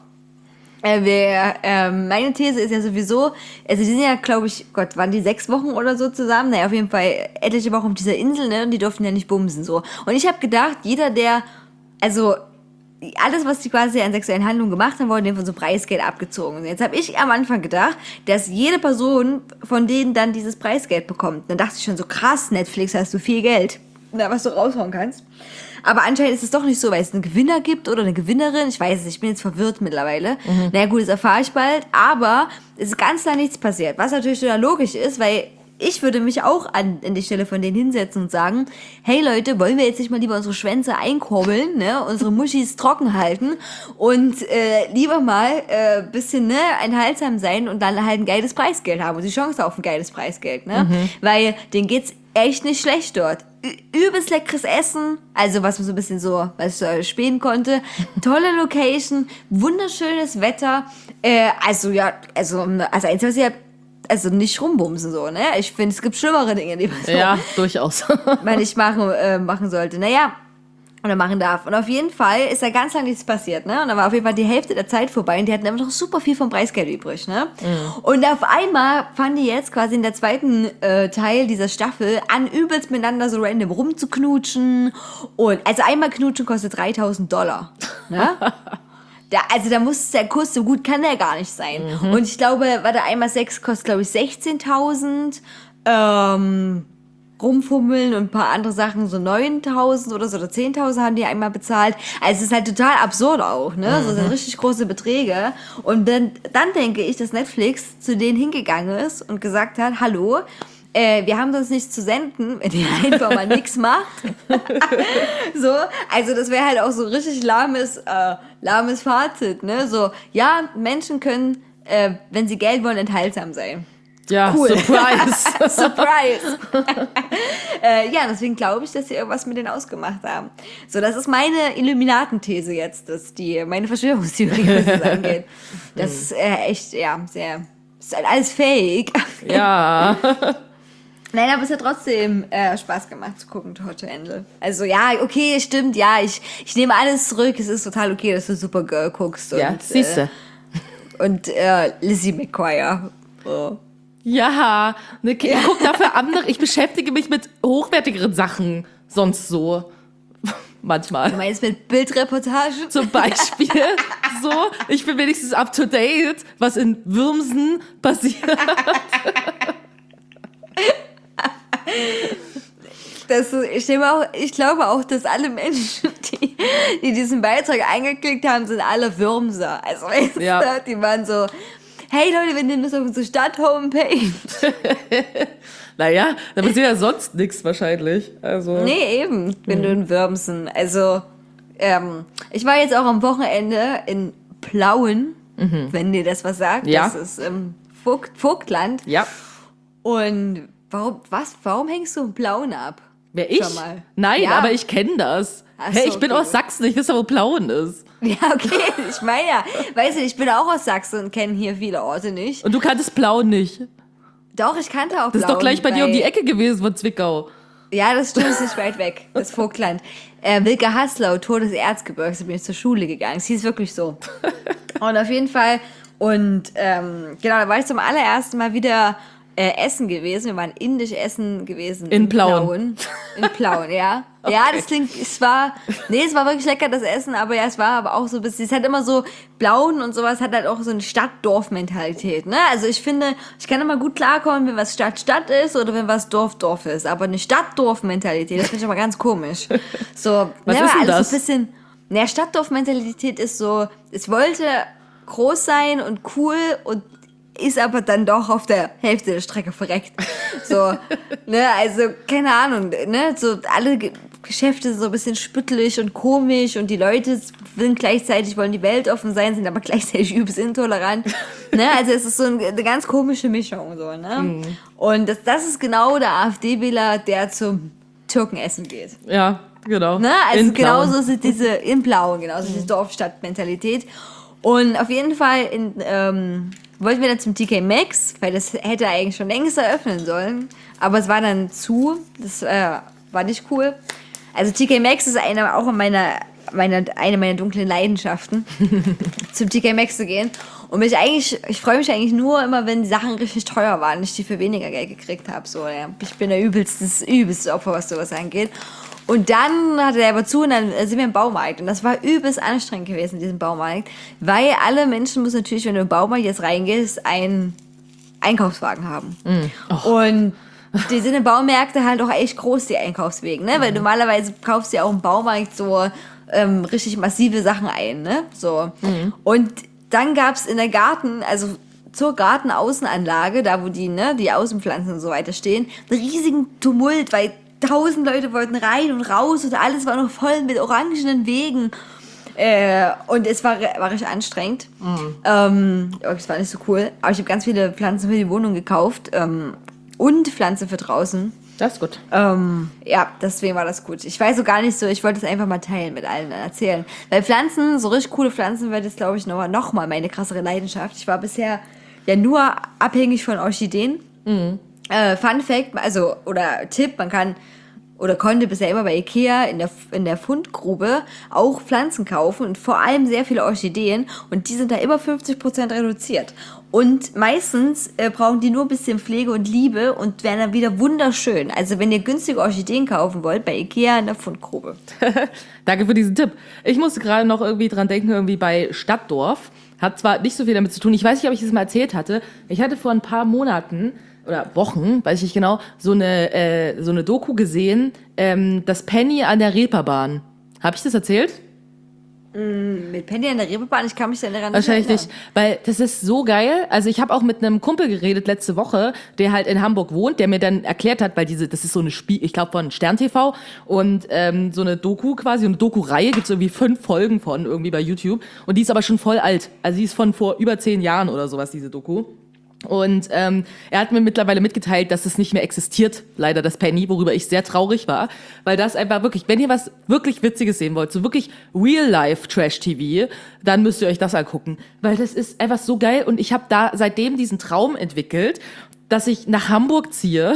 Meine These ist ja sowieso, also die sind ja, glaube ich, Gott, waren die 6 Wochen oder so zusammen? Naja, auf jeden Fall etliche Wochen auf dieser Insel, ne? Und die durften ja nicht bumsen, so. Und ich habe gedacht, jeder, der, also alles, was die quasi an sexuellen Handlungen gemacht haben, wurde denen von so Preisgeld abgezogen. Und jetzt habe ich am Anfang gedacht, dass jede Person von denen dann dieses Preisgeld bekommt. Dann dachte ich schon so, krass, Netflix, hast du viel Geld, was du raushauen kannst. Aber anscheinend ist es doch nicht so, weil es einen Gewinner gibt oder eine Gewinnerin. Ich weiß es, ich bin jetzt verwirrt mittlerweile. Naja gut, das erfahre ich bald. Aber es ist ganz klar nichts passiert. Was natürlich total logisch ist, weil ich würde mich auch an die Stelle von denen hinsetzen und sagen, hey Leute, wollen wir jetzt nicht mal lieber unsere Schwänze einkurbeln, ne, unsere Muschis trocken halten und lieber mal bisschen enthaltsam sein und dann halt ein geiles Preisgeld haben und die Chance auf ein geiles Preisgeld, ne? Weil denen geht's echt nicht schlecht dort. Übelst leckeres Essen, also was man so ein bisschen so, was ich spähen konnte. Tolle Location, wunderschönes Wetter. Also eins, was ich also nicht rumbumsen so, ne? Ich finde, es gibt schlimmere Dinge, die man so durchaus. man nicht machen sollte. Naja, oder machen darf. Und auf jeden Fall ist da ganz lange nichts passiert, ne? Und da war auf jeden Fall die Hälfte der Zeit vorbei und die hatten einfach noch super viel vom Preisgeld übrig, ne? Und auf einmal fangen die jetzt quasi in der zweiten Teil dieser Staffel an, übelst miteinander so random rumzuknutschen. Und also einmal knutschen kostet $3.000, ne? Da muss der Kurs, so gut kann der gar nicht sein. Und ich glaube, einmal Sex kostet, glaube ich, 16.000. Rumfummeln und ein paar andere Sachen, so 9.000 oder so, oder 10.000 haben die einmal bezahlt. Also es ist halt total absurd auch, ne? So sind richtig große Beträge. Und dann denke ich, dass Netflix zu denen hingegangen ist und gesagt hat, hallo, wir haben das nicht zu senden, wenn ihr einfach mal nichts macht. So, also das wäre halt auch so richtig lahmes Fazit, ne? So, ja, Menschen können, wenn sie Geld wollen, enthaltsam sein. Ja, cool. Surprise. Surprise. Ja, deswegen glaube ich, dass sie irgendwas mit denen ausgemacht haben. So, das ist meine Illuminatenthese jetzt, meine Verschwörungstheorie, was das angeht. Das ist echt, ist halt alles fake. Ja. Nein, aber es hat trotzdem Spaß gemacht zu gucken, Hot to Handle. Also ja, okay, stimmt, ja, ich nehme alles zurück. Es ist total okay, dass du Supergirl guckst. Und, siehste. Und Lizzie McGuire. Oh. Ja, ich guck dafür andere. Ich beschäftige mich mit hochwertigeren Sachen sonst so. Manchmal. Du meinst mit Bildreportagen? Zum Beispiel. So, ich bin wenigstens up to date, was in Würmsen passiert. Ich glaube auch, dass alle Menschen, die diesen Beitrag eingeklickt haben, sind alle Würmser. Also, die waren so, hey Leute, wir nehmen das auf unsere Stadt-Homepage. Naja, da passiert ja sonst nichts wahrscheinlich. Also. Nee, eben, wenn du in Würmsen. Also, ich war jetzt auch am Wochenende in Plauen, wenn dir das was sagt. Ja. Das ist Vogtland. Ja. Und warum hängst du in Plauen ab? Wer, ich? Schon mal. Nein, Ja. aber ich kenne das. Ach Hey, so, ich bin okay. aus Sachsen, ich weiß ja, wo Plauen ist. Ja, okay, ich meine ja. Weißt du, ich bin auch aus Sachsen und kenne hier viele Orte nicht. Und du kanntest Plauen nicht. Doch, ich kannte auch Das ist doch gleich bei dir um die Ecke gewesen von Zwickau. Ja, das stimmt, ist nicht weit weg. Das Vogtland. Wilke Haslau, Tor des Erzgebirgs, da bin ich zur Schule gegangen. Es hieß wirklich so. Und auf jeden Fall, da war ich zum allerersten Mal wieder essen gewesen. Wir waren indisch essen gewesen. In Plauen. In Plauen, ja. Okay. Ja, es war wirklich lecker, das Essen, aber ja, es war aber auch so ein bisschen, es hat immer so, Plauen und sowas hat halt auch so eine Stadt-Dorf-Mentalität, ne? Also ich finde, ich kann immer gut klarkommen, wenn was Stadt-Stadt ist oder wenn was Dorf-Dorf ist, aber eine Stadt-Dorf-Mentalität, das finde ich aber ganz komisch. So, was ist denn das? So ein bisschen, Stadt-Dorf-Mentalität ist so, es wollte groß sein und cool und ist aber dann doch auf der Hälfte der Strecke verreckt. So, ne, also, keine Ahnung, ne, so alle Geschäfte sind so ein bisschen spüttelig und komisch und die Leute wollen die Welt offen sein, sind aber gleichzeitig übelst intolerant. Ne, also es ist so eine ganz komische Mischung, so, ne. Und das ist genau der AfD-Wähler, der zum Türkenessen geht. Ja, genau. Ne, also in genauso sind diese, in Plauen, genauso diese Dorf-Stadt-Mentalität. Und auf jeden Fall wollten wir dann zum TK Maxx, weil das hätte eigentlich schon längst eröffnen sollen. Aber es war dann zu. Das war nicht cool. Also TK Maxx ist auch eine meiner dunklen Leidenschaften, zum TK Maxx zu gehen. Und ich freue mich eigentlich nur immer, wenn die Sachen richtig teuer waren und ich die für weniger Geld gekriegt habe. So, ja. Ich bin der übelste Opfer, was sowas angeht. Und dann hatte er aber zu und dann sind wir im Baumarkt. Und das war übelst anstrengend gewesen, diesen Baumarkt. Weil alle Menschen müssen natürlich, wenn du im Baumarkt jetzt reingehst, einen Einkaufswagen haben. Und die sind in Baumärkte halt auch echt groß, die Einkaufswege, ne? Weil normalerweise kaufst du ja auch im Baumarkt so richtig massive Sachen ein, ne? So. Und dann gab's in der zur Gartenaußenanlage, da wo die Außenpflanzen und so weiter stehen, einen riesigen Tumult, weil 1000 Leute wollten rein und raus und alles war noch voll mit orangenen Wegen. Und es war richtig anstrengend. Es war nicht so cool. Aber ich habe ganz viele Pflanzen für die Wohnung gekauft und Pflanzen für draußen. Das ist gut. Ja, deswegen war das gut. Ich weiß so gar nicht so, ich wollte es einfach mal teilen mit allen erzählen. Weil Pflanzen, so richtig coole Pflanzen, wird jetzt, glaube ich, noch mal meine krassere Leidenschaft. Ich war bisher ja nur abhängig von Orchideen. Fun Fact, oder Tipp, man kann oder konnte bisher immer bei Ikea in der Fundgrube auch Pflanzen kaufen und vor allem sehr viele Orchideen und die sind da immer 50% reduziert. Und meistens brauchen die nur ein bisschen Pflege und Liebe und werden dann wieder wunderschön. Also wenn ihr günstige Orchideen kaufen wollt, bei Ikea in der Fundgrube. Danke für diesen Tipp. Ich musste gerade noch irgendwie dran denken, irgendwie bei Stadtdorf. Hat zwar nicht so viel damit zu tun, ich weiß nicht, ob ich das mal erzählt hatte. Ich hatte vor ein paar Monaten oder Wochen, weiß ich nicht genau, so eine Doku gesehen, das Penny an der Reeperbahn. Habe ich das erzählt? Mit Penny an der Reeperbahn, ich kann mich daran Wahrscheinlich nicht, weil das ist so geil. Also ich habe auch mit einem Kumpel geredet letzte Woche, der halt in Hamburg wohnt, der mir dann erklärt hat, weil das ist so eine ich glaube von Stern TV und so eine Doku quasi, eine Doku-Reihe, gibt's irgendwie 5 Folgen von irgendwie bei YouTube und die ist aber schon voll alt. Also die ist von vor über 10 Jahren oder sowas, diese Doku. Und er hat mir mittlerweile mitgeteilt, dass es nicht mehr existiert, leider das Penny, worüber ich sehr traurig war, weil das einfach wirklich, wenn ihr was wirklich Witziges sehen wollt, so wirklich Real-Life-Trash-TV, dann müsst ihr euch das angucken, weil das ist einfach so geil und ich habe da seitdem diesen Traum entwickelt, dass ich nach Hamburg ziehe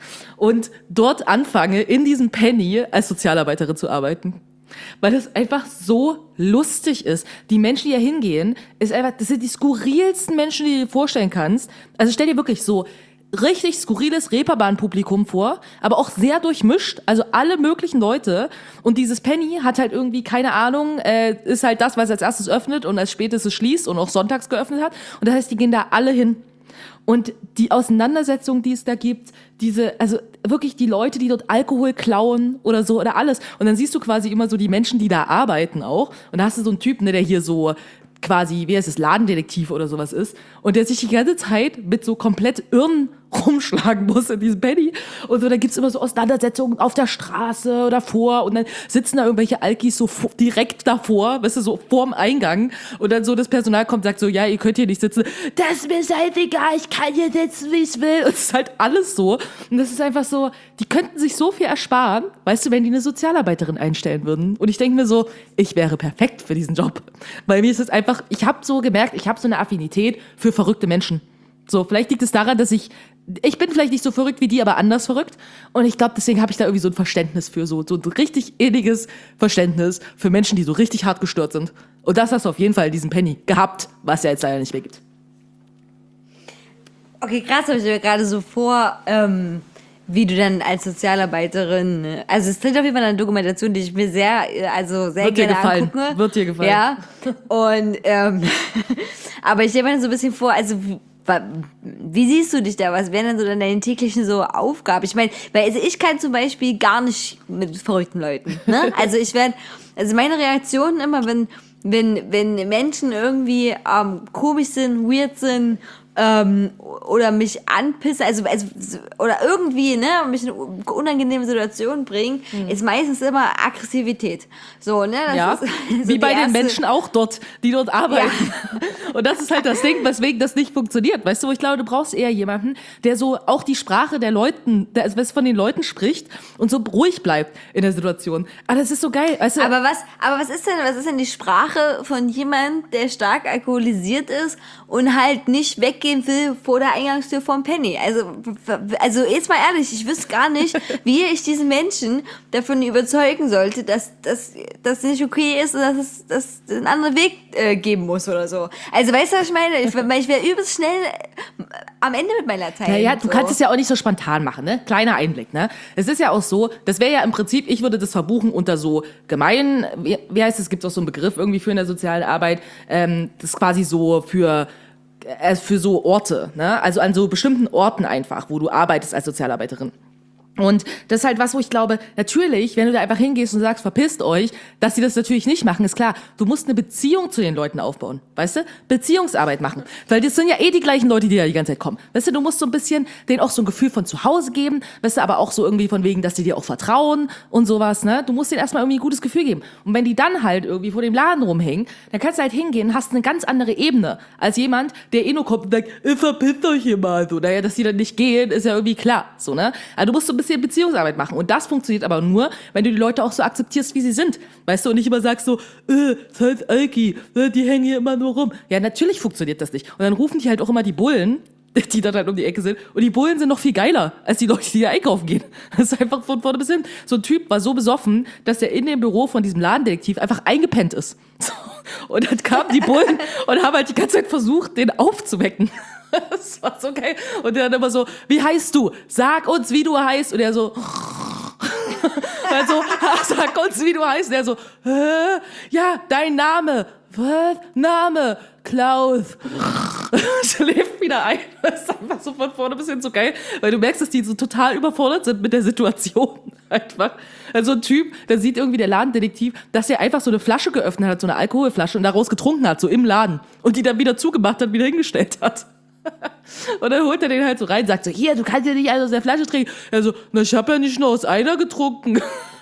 und dort anfange, in diesem Penny als Sozialarbeiterin zu arbeiten. Weil das einfach so lustig ist. Die Menschen, die da hingehen, das sind die skurrilsten Menschen, die du dir vorstellen kannst. Also stell dir wirklich so richtig skurriles Reeperbahn-Publikum vor, aber auch sehr durchmischt, also alle möglichen Leute. Und dieses Penny hat halt irgendwie, keine Ahnung, ist halt das, was als erstes öffnet und als spätestes schließt und auch sonntags geöffnet hat. Und das heißt, die gehen da alle hin. Und die Auseinandersetzung, die es da gibt, also wirklich die Leute, die dort Alkohol klauen oder so oder alles. Und dann siehst du quasi immer so die Menschen, die da arbeiten auch. Und da hast du so einen Typen, ne, der hier so quasi, wie heißt es, Ladendetektiv oder sowas ist. Und der sich die ganze Zeit mit so komplett Irren rumschlagen muss in diesem Penny. Und so, da gibt's immer so Auseinandersetzungen auf der Straße oder vor. Und dann sitzen da irgendwelche Alkis so direkt davor, weißt du, so vorm Eingang. Und dann so das Personal kommt und sagt so, ja, ihr könnt hier nicht sitzen. Das ist mir scheißegal, ich kann hier sitzen, wie ich will. Und es ist halt alles so. Und das ist einfach so, die könnten sich so viel ersparen, weißt du, wenn die eine Sozialarbeiterin einstellen würden. Und ich denke mir so, ich wäre perfekt für diesen Job. Weil mir ist es einfach, ich habe so gemerkt, ich habe so eine Affinität für verrückte Menschen. So, vielleicht liegt es daran, dass ich bin vielleicht nicht so verrückt wie die, aber anders verrückt. Und ich glaube, deswegen habe ich da irgendwie so ein Verständnis für, so ein richtig inniges Verständnis für Menschen, die so richtig hart gestört sind. Und das hast du auf jeden Fall in diesem Penny gehabt, was ja jetzt leider nicht mehr gibt. Okay, krass, habe ich mir gerade so vor, wie du dann als Sozialarbeiterin, also es klingt auf jeden Fall eine Dokumentation, die ich mir sehr gerne angucke. Wird dir gefallen. Ja, und, aber ich stelle mir dann so ein bisschen vor, also wie siehst du dich da? Was wären denn so deine täglichen so Aufgaben? Ich meine, also ich kann zum Beispiel gar nicht mit verrückten Leuten, ne? Also meine Reaktion immer, wenn Menschen irgendwie komisch sind, weird sind, oder mich anpisse, also oder irgendwie, ne, mich in eine unangenehme Situation bringen, ist meistens immer Aggressivität. So, ne, das Ja, ist so wie die bei den erste- Menschen auch dort, die dort arbeiten. Und das ist halt das Ding, weswegen das nicht funktioniert. Weißt du, ich glaube, du brauchst eher jemanden, der so auch die Sprache der Leuten, der was von den Leuten spricht und so ruhig bleibt in der Situation. Aber das ist so geil, weißt du? Aber was ist denn die Sprache von jemand, der stark alkoholisiert ist und halt nicht weggehen will vor der Eingangstür vom Penny? Also jetzt mal ehrlich, ich wüsste gar nicht, wie ich diesen Menschen davon überzeugen sollte, dass das nicht okay ist und dass es einen anderen Weg geben muss oder so. Also weißt du, was ich meine? Ich wäre übelst schnell am Ende mit meiner Zeit. Naja, du kannst es ja auch nicht so spontan machen, ne? Kleiner Einblick, ne? Es ist ja auch so, das wäre ja im Prinzip, ich würde das verbuchen unter so gemein, wie heißt es, gibt auch so einen Begriff irgendwie für in der sozialen Arbeit, das ist quasi so für so Orte, ne? Also an so bestimmten Orten einfach, wo du arbeitest als Sozialarbeiterin. Und das ist halt was, wo ich glaube, natürlich, wenn du da einfach hingehst und sagst, verpisst euch, dass sie das natürlich nicht machen, ist klar. Du musst eine Beziehung zu den Leuten aufbauen, weißt du? Beziehungsarbeit machen. Weil das sind ja die gleichen Leute, die da die ganze Zeit kommen. Weißt du, du musst so ein bisschen denen auch so ein Gefühl von zu Hause geben, weißt du, aber auch so irgendwie von wegen, dass die dir auch vertrauen und sowas, ne? Du musst denen erstmal irgendwie ein gutes Gefühl geben. Und wenn die dann halt irgendwie vor dem Laden rumhängen, dann kannst du halt hingehen und hast eine ganz andere Ebene als jemand, der nur kommt und sagt, verpisst euch hier mal, so. Naja, dass die dann nicht gehen, ist ja irgendwie klar, so, ne? Also du musst so ein bisschen Beziehungsarbeit machen. Und das funktioniert aber nur, wenn du die Leute auch so akzeptierst, wie sie sind. Weißt du, und nicht immer sagst so, das heißt Alki, die hängen hier immer nur rum. Ja, natürlich funktioniert das nicht. Und dann rufen die halt auch immer die Bullen, die dann halt um die Ecke sind. Und die Bullen sind noch viel geiler als die Leute, die da einkaufen gehen. Das ist einfach von vorne bis hin. So ein Typ war so besoffen, dass er in dem Büro von diesem Ladendetektiv einfach eingepennt ist. So. Und dann kamen die Bullen und haben halt die ganze Zeit versucht, den aufzuwecken. Das war so geil. Und der dann immer so, wie heißt du? Sag uns, wie du heißt. Und er so, also, sag uns, wie du heißt. Und er so, ja, dein Name. Was? Name? Klaus. Schläft wieder ein. Das ist einfach so von vorne bis hin so geil, weil du merkst, dass die so total überfordert sind mit der Situation. Einfach. Also ein Typ, der sieht irgendwie der Ladendetektiv, dass er einfach so eine Flasche geöffnet hat, so eine Alkoholflasche und daraus getrunken hat, so im Laden. Und die dann wieder zugemacht hat, wieder hingestellt hat. Und dann holt er den halt so rein, sagt so, hier, du kannst ja nicht alles aus der Flasche trinken. Er so, na, ich habe ja nicht nur aus einer getrunken.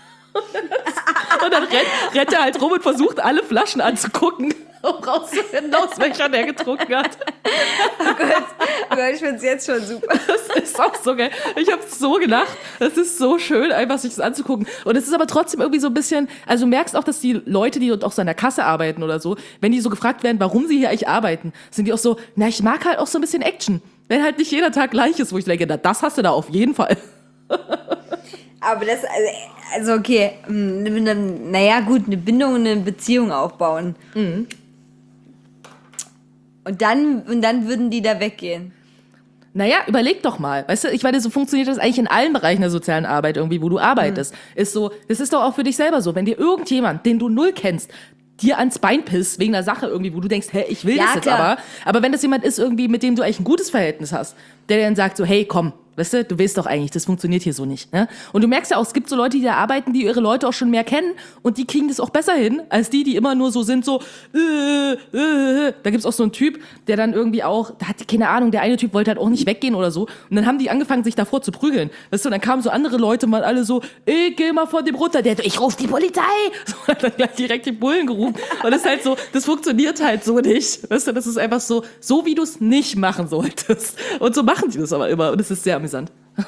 Und dann rennt er halt rum und versucht, alle Flaschen anzugucken, um rauszufinden, aus welcher der getrunken hat. Oh Gott, ich finde es jetzt schon super. Das ist auch so geil. Ich habe so gelacht. Das ist so schön, einfach sich das anzugucken. Und es ist aber trotzdem irgendwie so ein bisschen, also du merkst auch, dass die Leute, die dort auch so an der Kasse arbeiten oder so, wenn die so gefragt werden, warum sie hier eigentlich arbeiten, sind die auch so, na, ich mag halt auch so ein bisschen Action. Wenn halt nicht jeder Tag gleich ist, wo ich denke, na, das hast du da auf jeden Fall. Aber das, also okay, naja gut, eine Bindung, eine Beziehung aufbauen. Mhm. Und dann würden die da weggehen. Naja, überleg doch mal. Weißt du, ich meine, so funktioniert das eigentlich in allen Bereichen der sozialen Arbeit irgendwie, wo du arbeitest. Ist so, das ist doch auch für dich selber so. Wenn dir irgendjemand, den du null kennst, dir ans Bein pisst, wegen einer Sache irgendwie, wo du denkst, hey, ich will das jetzt aber wenn das jemand ist irgendwie, mit dem du eigentlich ein gutes Verhältnis hast, der dann sagt so, hey, komm, weißt du, du weißt doch eigentlich, das funktioniert hier so nicht. Ne? Und du merkst ja auch, es gibt so Leute, die da arbeiten, die ihre Leute auch schon mehr kennen und die kriegen das auch besser hin, als die immer nur so sind, so Da gibt's auch so einen Typ, der dann irgendwie auch, da hat keine Ahnung, der eine Typ wollte halt auch nicht weggehen oder so. Und dann haben die angefangen, sich davor zu prügeln. Weißt du, und dann kamen so andere Leute mal alle so, geh mal von dem runter. Der, ich ruf die Polizei. So, hat dann gleich direkt die Bullen gerufen. Und das ist halt so, das funktioniert halt so nicht. Weißt du, das ist einfach so wie du es nicht machen solltest. Und so machen die das aber immer. Und das ist sehr amüsant.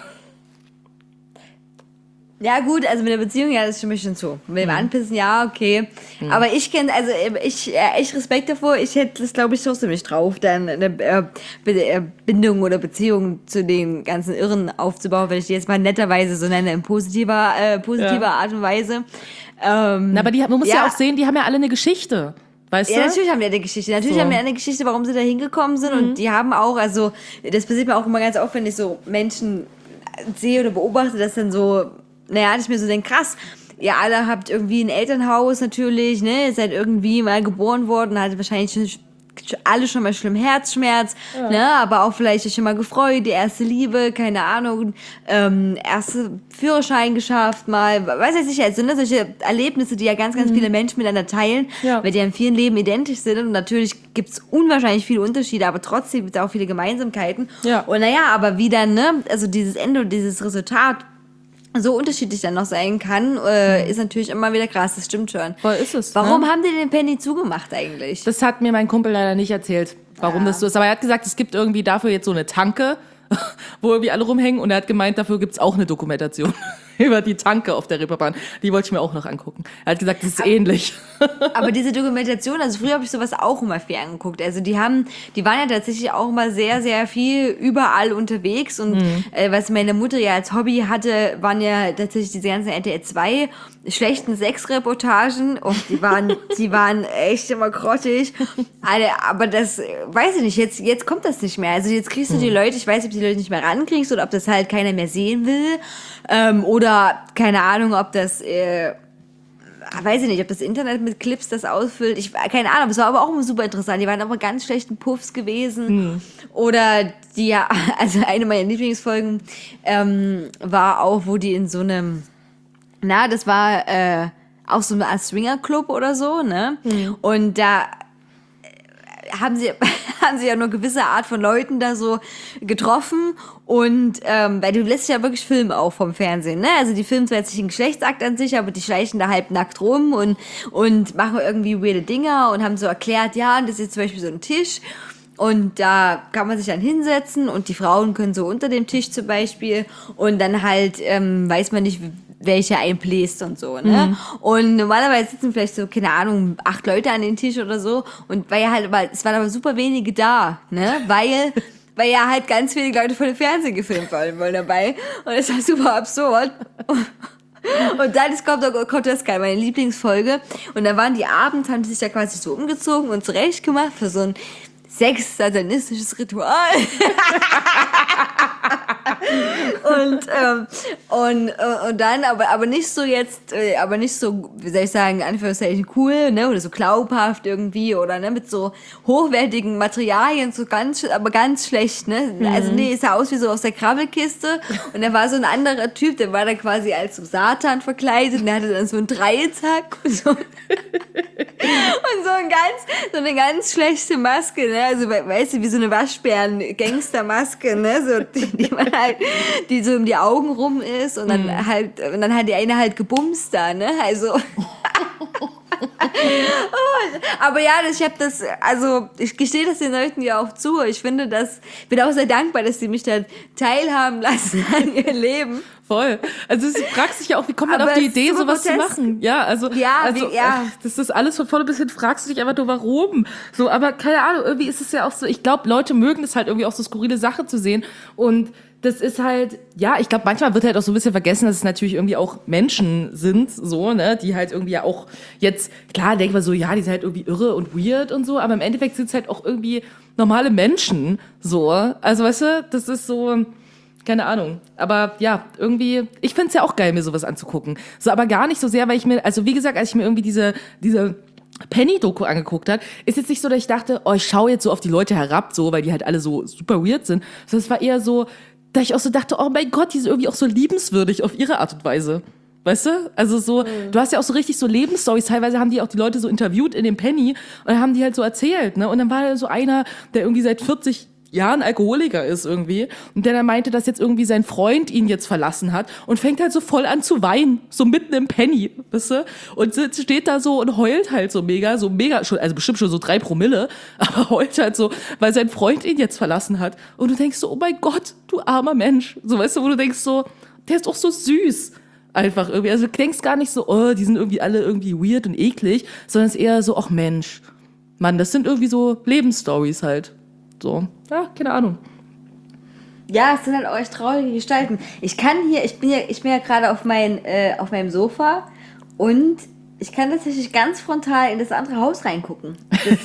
Ja gut, also mit der Beziehung, ja, das stimme ich schon zu. Mit dem Anpissen, ja, okay. Aber ich kenne, also ich echt Respekt davor. Ich hätte das, glaube ich, trotzdem nicht drauf, dann eine Bindung oder Beziehung zu den ganzen Irren aufzubauen, wenn ich die jetzt mal netterweise so nenne, in positiver Art und Weise. Na, aber man muss ja auch sehen, die haben ja alle eine Geschichte. Weißt du? Ja, natürlich haben die eine Geschichte. Natürlich haben die eine Geschichte, warum sie da hingekommen sind. Und die haben auch, also das passiert mir auch immer ganz oft, wenn ich so Menschen sehe oder beobachte, dass dann so, naja, ich mir so denke, krass, ihr alle habt irgendwie ein Elternhaus natürlich, ne, ihr seid irgendwie mal geboren worden, hattet wahrscheinlich schon alle schon mal schlimm Herzschmerz, ne, aber auch vielleicht schon mal gefreut, die erste Liebe, keine Ahnung, erste Führerschein geschafft, mal, weiß ich nicht, also ne, solche Erlebnisse, die ja ganz, ganz viele Menschen miteinander teilen, weil die in vielen Leben identisch sind und natürlich gibt's unwahrscheinlich viele Unterschiede, aber trotzdem gibt's auch viele Gemeinsamkeiten. Ja. Und naja, aber wie dann, ne, also dieses Ende und dieses Resultat so unterschiedlich dann noch sein kann, ist natürlich immer wieder krass, das stimmt schon. Voll ist es. Warum haben die den Penny zugemacht eigentlich? Das hat mir mein Kumpel leider nicht erzählt, warum das so ist. Aber er hat gesagt, es gibt irgendwie dafür jetzt so eine Tanke, wo irgendwie alle rumhängen. Und er hat gemeint, dafür gibt's auch eine Dokumentation über die Tanke auf der Reeperbahn. Die wollte ich mir auch noch angucken. Er hat gesagt, das ist ähnlich. Aber diese Dokumentation, also früher habe ich sowas auch immer viel angeguckt. Also die waren ja tatsächlich auch immer sehr, sehr viel überall unterwegs. Und was meine Mutter ja als Hobby hatte, waren ja tatsächlich diese ganzen RTL 2 schlechten Sexreportagen. Und die waren echt immer grottig. Aber das, weiß ich nicht, jetzt kommt das nicht mehr. Also jetzt kriegst du die Leute, ich weiß nicht, ob die Leute nicht mehr rankriegst oder ob das halt keiner mehr sehen will. Oder, keine Ahnung, ob das, weiß ich nicht, ob das Internet mit Clips das ausfüllt. Keine Ahnung, es war aber auch immer super interessant. Die waren aber ganz schlechten Puffs gewesen. Oder die, ja, also eine meiner Lieblingsfolgen war auch, wo die in so einem, das war auch so eine Art Swingerclub oder so, ne? Und da haben sie ja nur gewisse Art von Leuten da so getroffen und weil du lässt ja wirklich filmen auch vom Fernsehen, ne? Also die filmen zwar jetzt nicht einen Geschlechtsakt an sich, aber die schleichen da halb nackt rum und machen irgendwie weirde Dinger und haben so erklärt, ja, und das ist jetzt zum Beispiel so ein Tisch und da kann man sich dann hinsetzen und die Frauen können so unter dem Tisch zum Beispiel und dann halt weiß man nicht, welche einbläst und so, ne? Und normalerweise sitzen vielleicht so, keine Ahnung, 8 Leute an den Tisch oder so und es waren aber super wenige da, ne? Weil ja halt ganz wenige Leute vor dem Fernsehen gefilmt wollen dabei und es war super absurd. Und dann kommt das geil, meine Lieblingsfolge und dann waren die abends, haben die sich ja quasi so umgezogen und zurecht gemacht für so ein sex-satanistisches Ritual. und dann, aber nicht so jetzt, aber nicht so, wie soll ich sagen, Anführungszeichen cool, ne, oder so glaubhaft irgendwie, oder, ne, mit so hochwertigen Materialien, so aber ganz schlecht, ne, also nee, es sah aus wie so aus der Krabbelkiste, und da war so ein anderer Typ, der war da quasi als so Satan verkleidet, und der hatte dann so einen Dreizack und so, und so eine ganz schlechte Maske, ne, also, weißt du, wie so eine Waschbären-Gangstermaske, ne, so, die man halt, die so um die Augen rum ist und dann halt die eine halt gebumst da, ne, also. Aber ja, ich gestehe das den Leuten ja auch zu. Ich finde bin auch sehr dankbar, dass sie mich da teilhaben lassen an ihr Leben. Voll. Also du fragst dich ja auch, wie kommt man auf die Idee, sowas zu machen? Ja, also das ist alles von vorne bis hin, fragst du dich einfach nur, warum? So, aber keine Ahnung, irgendwie ist es ja auch so, ich glaube, Leute mögen es halt irgendwie auch so skurrile Sachen zu sehen und das ist halt, ja, ich glaube, manchmal wird halt auch so ein bisschen vergessen, dass es natürlich irgendwie auch Menschen sind, so, ne, die halt irgendwie ja auch jetzt, klar, denkt man so, ja, die sind halt irgendwie irre und weird und so, aber im Endeffekt sind es halt auch irgendwie normale Menschen, so. Also, weißt du, das ist so, keine Ahnung. Aber ja, irgendwie, ich find's ja auch geil, mir sowas anzugucken. So, aber gar nicht so sehr, weil ich mir, also wie gesagt, als ich mir irgendwie diese Penny-Doku angeguckt hat, ist jetzt nicht so, dass ich dachte, oh, ich schaue jetzt so auf die Leute herab, so, weil die halt alle so super weird sind. Sondern es war eher so, dass ich auch so dachte, oh mein Gott, die sind irgendwie auch so liebenswürdig auf ihre Art und Weise. Weißt du? Also so, du hast ja auch so richtig so Lebensstories. Teilweise haben die auch die Leute so interviewt in dem Penny und dann haben die halt so erzählt, ne? Und dann war da so einer, der irgendwie seit 40 Jahren Alkoholiker ist irgendwie und der dann meinte, dass jetzt irgendwie sein Freund ihn jetzt verlassen hat und fängt halt so voll an zu weinen, so mitten im Penny, weißt du? Und steht da so und heult halt so mega, also bestimmt schon so 3 Promille, aber heult halt so, weil sein Freund ihn jetzt verlassen hat. Und du denkst so, oh mein Gott, du armer Mensch. So, weißt du, wo du denkst so, der ist doch so süß. Einfach irgendwie, also du denkst gar nicht so, oh, die sind irgendwie alle irgendwie weird und eklig, sondern es ist eher so, ach Mensch, Mann, das sind irgendwie so Lebensstories halt. So, ja, keine Ahnung. Ja, es sind halt auch echt traurige Gestalten. Ich bin ja gerade auf meinem Sofa und ich kann tatsächlich ganz frontal in das andere Haus reingucken.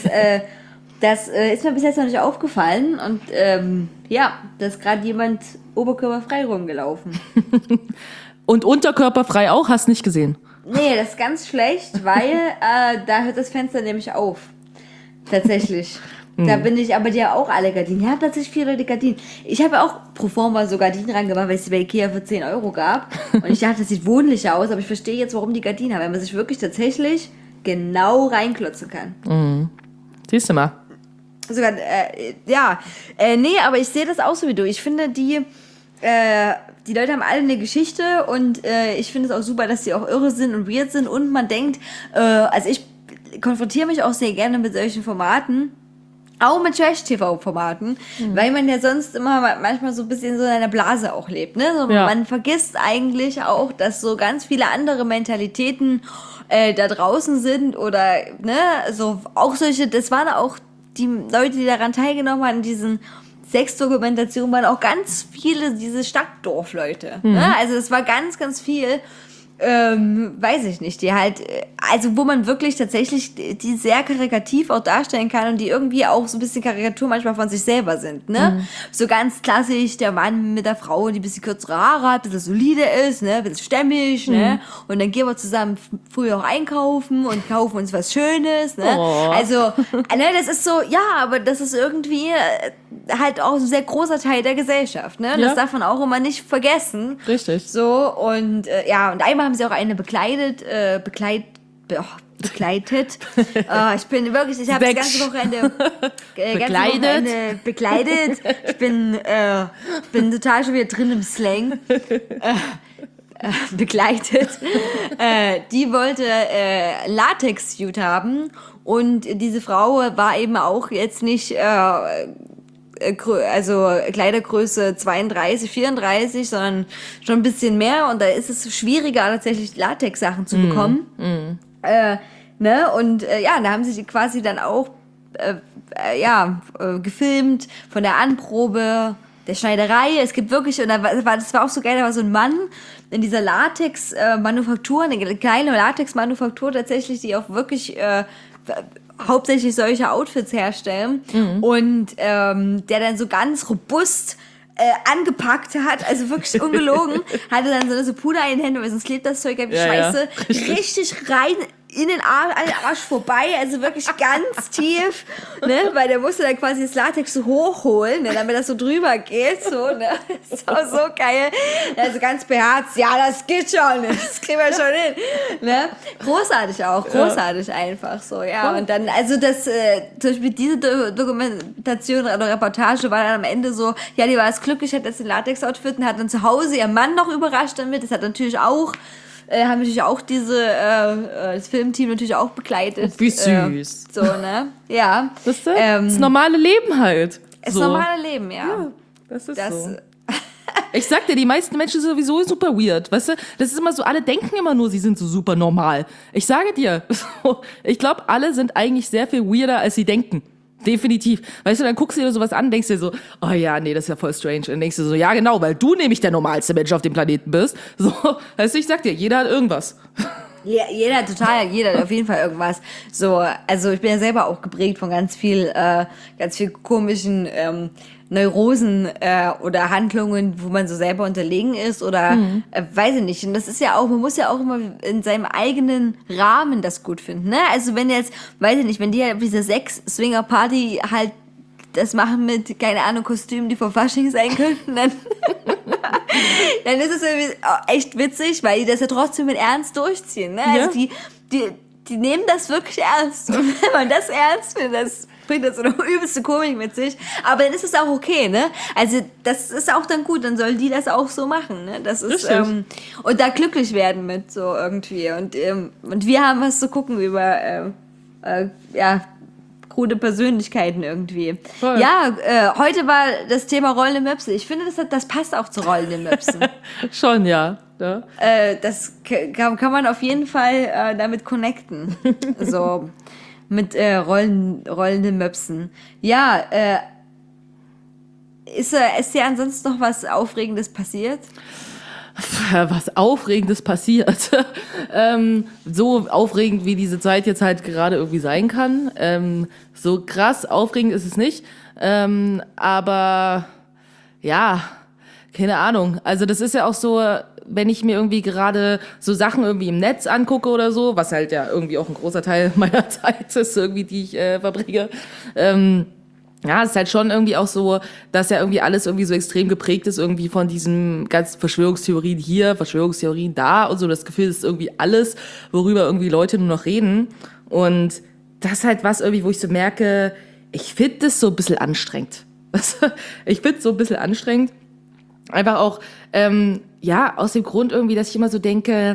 Das ist mir bis jetzt noch nicht aufgefallen und da ist gerade jemand oberkörperfrei rumgelaufen. Und unterkörperfrei auch, hast nicht gesehen? Nee, das ist ganz schlecht, weil da hört das Fenster nämlich auf. Tatsächlich. Da bin ich, aber die haben auch alle Gardinen. Ja, tatsächlich 4 Leute Gardinen. Ich habe ja auch pro forma so Gardinen reingemacht, weil es die bei Ikea für 10 Euro gab. Und ich dachte, das sieht wohnlicher aus, aber ich verstehe jetzt, warum die Gardinen haben, weil man sich wirklich tatsächlich genau reinklotzen kann. Siehst du mal. Sogar, nee, aber ich sehe das auch so wie du. Ich finde, die Leute haben alle eine Geschichte und ich finde es auch super, dass die auch irre sind und weird sind und man denkt, also ich konfrontiere mich auch sehr gerne mit solchen Formaten, auch mit Trash-TV-Formaten, weil man ja sonst immer manchmal so ein bisschen so in einer Blase auch lebt, ne? So, Ja. Man vergisst eigentlich auch, dass so ganz viele andere Mentalitäten da draußen sind oder, ne, so auch solche, das waren auch die Leute, die daran teilgenommen haben, diesen Sexdokumentationen, waren auch ganz viele diese Stadtdorfleute. Ne? Also das war ganz, ganz viel, weiß ich nicht, die halt, also wo man wirklich tatsächlich die sehr karikativ auch darstellen kann und die irgendwie auch so ein bisschen Karikatur manchmal von sich selber sind, ne? So ganz klassisch, der Mann mit der Frau, die ein bisschen kürzere Haare hat, ein bisschen solide ist, ne? Ein bisschen stämmig, ne? Und dann gehen wir zusammen früher auch einkaufen und kaufen uns was Schönes, ne? Oh. Also, ne, das ist so, ja, aber das ist irgendwie halt auch ein sehr großer Teil der Gesellschaft, ne? Ja. Das darf man auch immer nicht vergessen. Richtig. So, und und einmal haben sie auch eine begleitet. Ich bin wirklich, ich habe das ganze Wochenende begleitet. Ich bin total schon wieder drin im Slang. Begleitet. Die wollte Latex-Suit haben und diese Frau war eben auch jetzt nicht also Kleidergröße 32, 34, sondern schon ein bisschen mehr und da ist es schwieriger tatsächlich Latex-Sachen zu bekommen. Ne? Und da haben sie die quasi dann auch gefilmt von der Anprobe, der Schneiderei. Es gibt wirklich, und das war auch so geil, da war so ein Mann in dieser Latex-Manufaktur, eine kleine Latex-Manufaktur tatsächlich, die auch wirklich hauptsächlich solche Outfits herstellen und der dann so ganz robust angepackt hat, also wirklich ungelogen, hatte dann so Puder in den Händen, weil sonst klebt das Zeug wie Scheiße, richtig rein in den Arsch vorbei, also wirklich ganz tief, ne, weil der musste dann quasi das Latex so hochholen, ne, damit das so drüber geht, so, ne, das war so geil, also ganz beherzt, ja, das geht schon, das kriegen wir schon hin, ne, großartig auch, großartig einfach, so, ja, und dann, also das, zum Beispiel diese Dokumentation oder Reportage war dann am Ende so, ja, die war jetzt glücklich, hat jetzt den Latex-Outfit und hat dann zu Hause ihren Mann noch überrascht damit, das hat natürlich auch haben natürlich auch das Filmteam natürlich auch begleitet. Wie süß. So, ne? Ja. Das normale Leben halt. Das so. normale Leben, ja. Das ist so. Ich sag dir, die meisten Menschen sind sowieso super weird, weißt du? Das ist immer so, alle denken immer nur, sie sind so super normal. Ich sage dir, ich glaube, alle sind eigentlich sehr viel weirder, als sie denken. Definitiv. Weißt du, dann guckst du dir sowas an, denkst dir so, oh ja, nee, das ist ja voll strange. Und dann denkst du so, ja genau, weil du nämlich der normalste Mensch auf dem Planeten bist. So, weißt du, ich sag dir, jeder hat irgendwas. Ja, jeder hat auf jeden Fall irgendwas. So, also ich bin ja selber auch geprägt von ganz viel komischen Neurosen oder Handlungen, wo man so selber unterlegen ist oder weiß ich nicht. Und das ist ja auch, man muss ja auch immer in seinem eigenen Rahmen das gut finden. Ne? Also wenn jetzt, weiß ich nicht, wenn die halt auf dieser Sex-Swinger-Party halt das machen mit, keine Ahnung, Kostümen, die vor Fasching sein könnten, dann ist es irgendwie echt witzig, weil die das ja trotzdem mit Ernst durchziehen. Ne? Ja. Also die nehmen das wirklich ernst. Und wenn man das ernst findet, das bringt das so eine übelste Komik mit sich. Aber dann ist es auch okay, ne? Also das ist auch dann gut, dann sollen die das auch so machen, ne? Das ist und da glücklich werden mit so irgendwie. Und wir haben was zu gucken über krude Persönlichkeiten irgendwie. Voll. Ja, heute war das Thema rollende Möpse. Ich finde, das passt auch zu rollenden Möpsen. Schon, ja. Das kann man auf jeden Fall damit connecten. So, mit rollenden Möpsen. Ja, ist dir ansonsten noch was Aufregendes passiert? Was Aufregendes passiert. So aufregend, wie diese Zeit jetzt halt gerade irgendwie sein kann. So krass aufregend ist es nicht. Aber ja, keine Ahnung. Also das ist ja auch so, wenn ich mir irgendwie gerade so Sachen irgendwie im Netz angucke oder so, was halt ja irgendwie auch ein großer Teil meiner Zeit ist, irgendwie, die ich verbringe, Ja, es ist halt schon irgendwie auch so, dass ja irgendwie alles irgendwie so extrem geprägt ist, irgendwie von diesen ganzen Verschwörungstheorien hier, Verschwörungstheorien da und so. Das Gefühl ist irgendwie alles, worüber irgendwie Leute nur noch reden. Und das ist halt was irgendwie, wo ich so merke, ich finde das so ein bisschen anstrengend. Ich finde es so ein bisschen anstrengend. Einfach auch, ja, aus dem Grund irgendwie, dass ich immer so denke,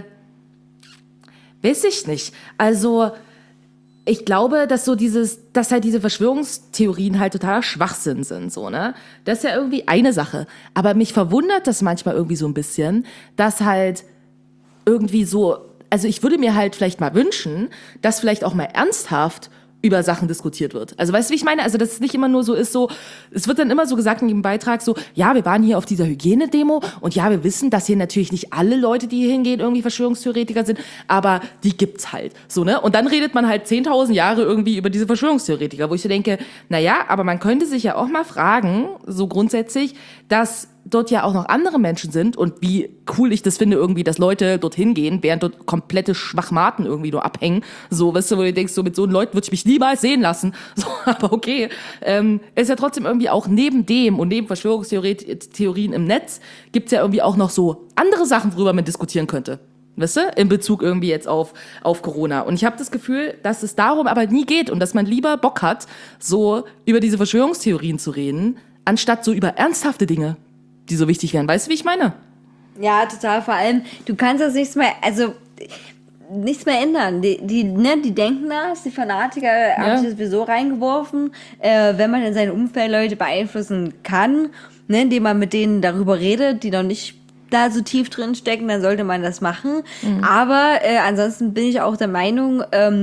weiß ich nicht. Also, ich glaube, dass dass halt diese Verschwörungstheorien halt totaler Schwachsinn sind, so, ne? Das ist ja irgendwie eine Sache. Aber mich verwundert das manchmal irgendwie so ein bisschen, dass halt irgendwie so, also ich würde mir halt vielleicht mal wünschen, dass vielleicht auch mal ernsthaft über Sachen diskutiert wird. Also weißt du, wie ich meine? Also dass es nicht immer nur so ist, so, es wird dann immer so gesagt in jedem Beitrag so, ja, wir waren hier auf dieser Hygienedemo und ja, wir wissen, dass hier natürlich nicht alle Leute, die hier hingehen, irgendwie Verschwörungstheoretiker sind, aber die gibt's halt, so, ne? Und dann redet man halt 10.000 Jahre irgendwie über diese Verschwörungstheoretiker, wo ich so denke, naja, aber man könnte sich ja auch mal fragen, so grundsätzlich, dass dort ja auch noch andere Menschen sind und wie cool ich das finde irgendwie, dass Leute dorthin gehen, während dort komplette Schwachmaten irgendwie nur abhängen. So, weißt du, wo du denkst, so mit so Leuten würde ich mich niemals sehen lassen. So, aber okay. Ist ja trotzdem irgendwie auch neben dem und neben Verschwörungstheorien im Netz gibt's ja irgendwie auch noch so andere Sachen, worüber man diskutieren könnte. Weißt du, in Bezug irgendwie jetzt auf Corona. Und ich habe das Gefühl, dass es darum aber nie geht und dass man lieber Bock hat, so über diese Verschwörungstheorien zu reden, anstatt so über ernsthafte Dinge, die so wichtig wären. Weißt du, wie ich meine? Ja, total. Vor allem, du kannst das nichts mehr ändern. Die denken das, die Fanatiker haben sich sowieso reingeworfen, wenn man in seinem Umfeld Leute beeinflussen kann, ne, indem man mit denen darüber redet, die noch nicht da so tief drin stecken, dann sollte man das machen. Aber ansonsten bin ich auch der Meinung,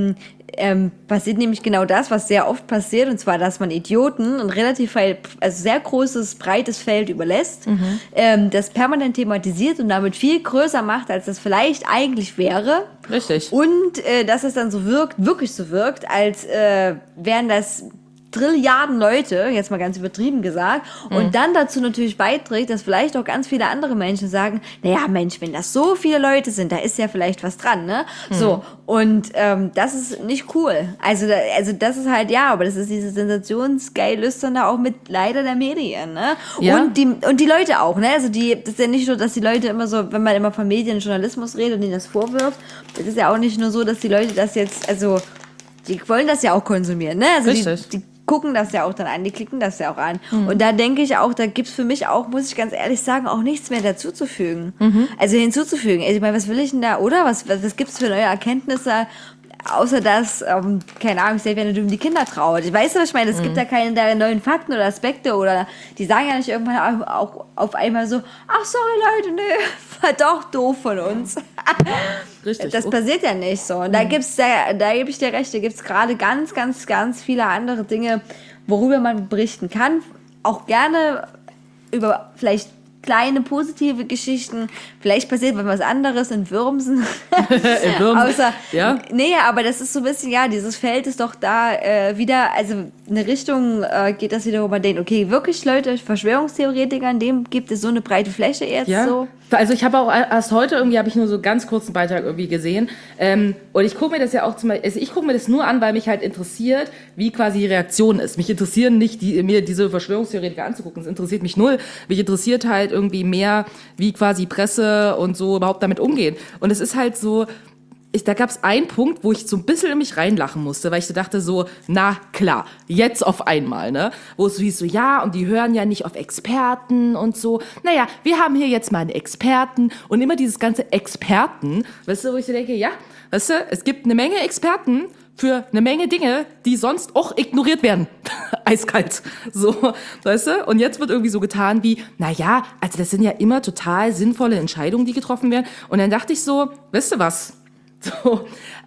passiert nämlich genau das, was sehr oft passiert, und zwar, dass man Idioten ein relativ sehr großes, breites Feld überlässt, das permanent thematisiert und damit viel größer macht, als das vielleicht eigentlich wäre. Richtig. Und dass es dann so wirkt, wirklich so wirkt, als wären das Trilliarden Leute, jetzt mal ganz übertrieben gesagt, und dann dazu natürlich beiträgt, dass vielleicht auch ganz viele andere Menschen sagen, naja, Mensch, wenn das so viele Leute sind, da ist ja vielleicht was dran, ne? So, und das ist nicht cool. Also das ist halt, ja, aber das ist diese Sensationsgeil-Lüsterne auch mit leider der Medien, ne? Ja. Und die Leute auch, ne? Also das ist ja nicht so, dass die Leute immer so, wenn man immer von Medienjournalismus redet und ihnen das vorwirft, das ist ja auch nicht nur so, dass die Leute das jetzt, also die wollen das ja auch konsumieren, ne? Also Richtig. die gucken das ja auch dann an, die klicken das ja auch an. Und da denke ich auch, da gibt's für mich auch, muss ich ganz ehrlich sagen, auch nichts mehr dazuzufügen. Also hinzuzufügen. Ich meine, was will ich denn da, oder? Was gibt's für neue Erkenntnisse? Außer dass, keine Ahnung, ich wenn du um die Kinder trauert. Weißt du, was ich meine? Es gibt da keine neuen Fakten oder Aspekte oder die sagen ja nicht irgendwann auch auf einmal so, ach sorry Leute, nö, war doch doof von uns. Richtig. Das passiert ja nicht so. Und da gebe ich dir recht, da gibt's gerade ganz, ganz, ganz viele andere Dinge, worüber man berichten kann. Auch gerne über vielleicht kleine positive Geschichten. Vielleicht passiert was anderes in Würmsen. In Würmsen, Außer, ja. Nee, aber das ist so ein bisschen, ja, dieses Feld ist doch da wieder, also eine Richtung geht das wieder, wo man denkt, okay, wirklich Leute, Verschwörungstheoretiker, in dem gibt es so eine breite Fläche jetzt so. Also ich habe auch erst heute irgendwie, habe ich nur so ganz kurzen Beitrag irgendwie gesehen. Und ich gucke mir das ja auch ich gucke mir das nur an, weil mich halt interessiert, wie quasi die Reaktion ist. Mich interessieren nicht, mir diese Verschwörungstheoretiker anzugucken. Es interessiert mich null. Mich interessiert halt irgendwie mehr, wie quasi Presse und so überhaupt damit umgehen. Und es ist halt so, da gab es einen Punkt, wo ich so ein bisschen in mich reinlachen musste, weil ich so dachte so, na klar, jetzt auf einmal, ne? Wo es so hieß so, ja, und die hören ja nicht auf Experten und so. Naja, wir haben hier jetzt mal einen Experten und immer dieses ganze Experten, weißt du, wo ich so denke, ja, weißt du, es gibt eine Menge Experten für eine Menge Dinge, die sonst auch ignoriert werden. Eiskalt. So, weißt du? Und jetzt wird irgendwie so getan wie, naja, also das sind ja immer total sinnvolle Entscheidungen, die getroffen werden. Und dann dachte ich so, weißt du was? So,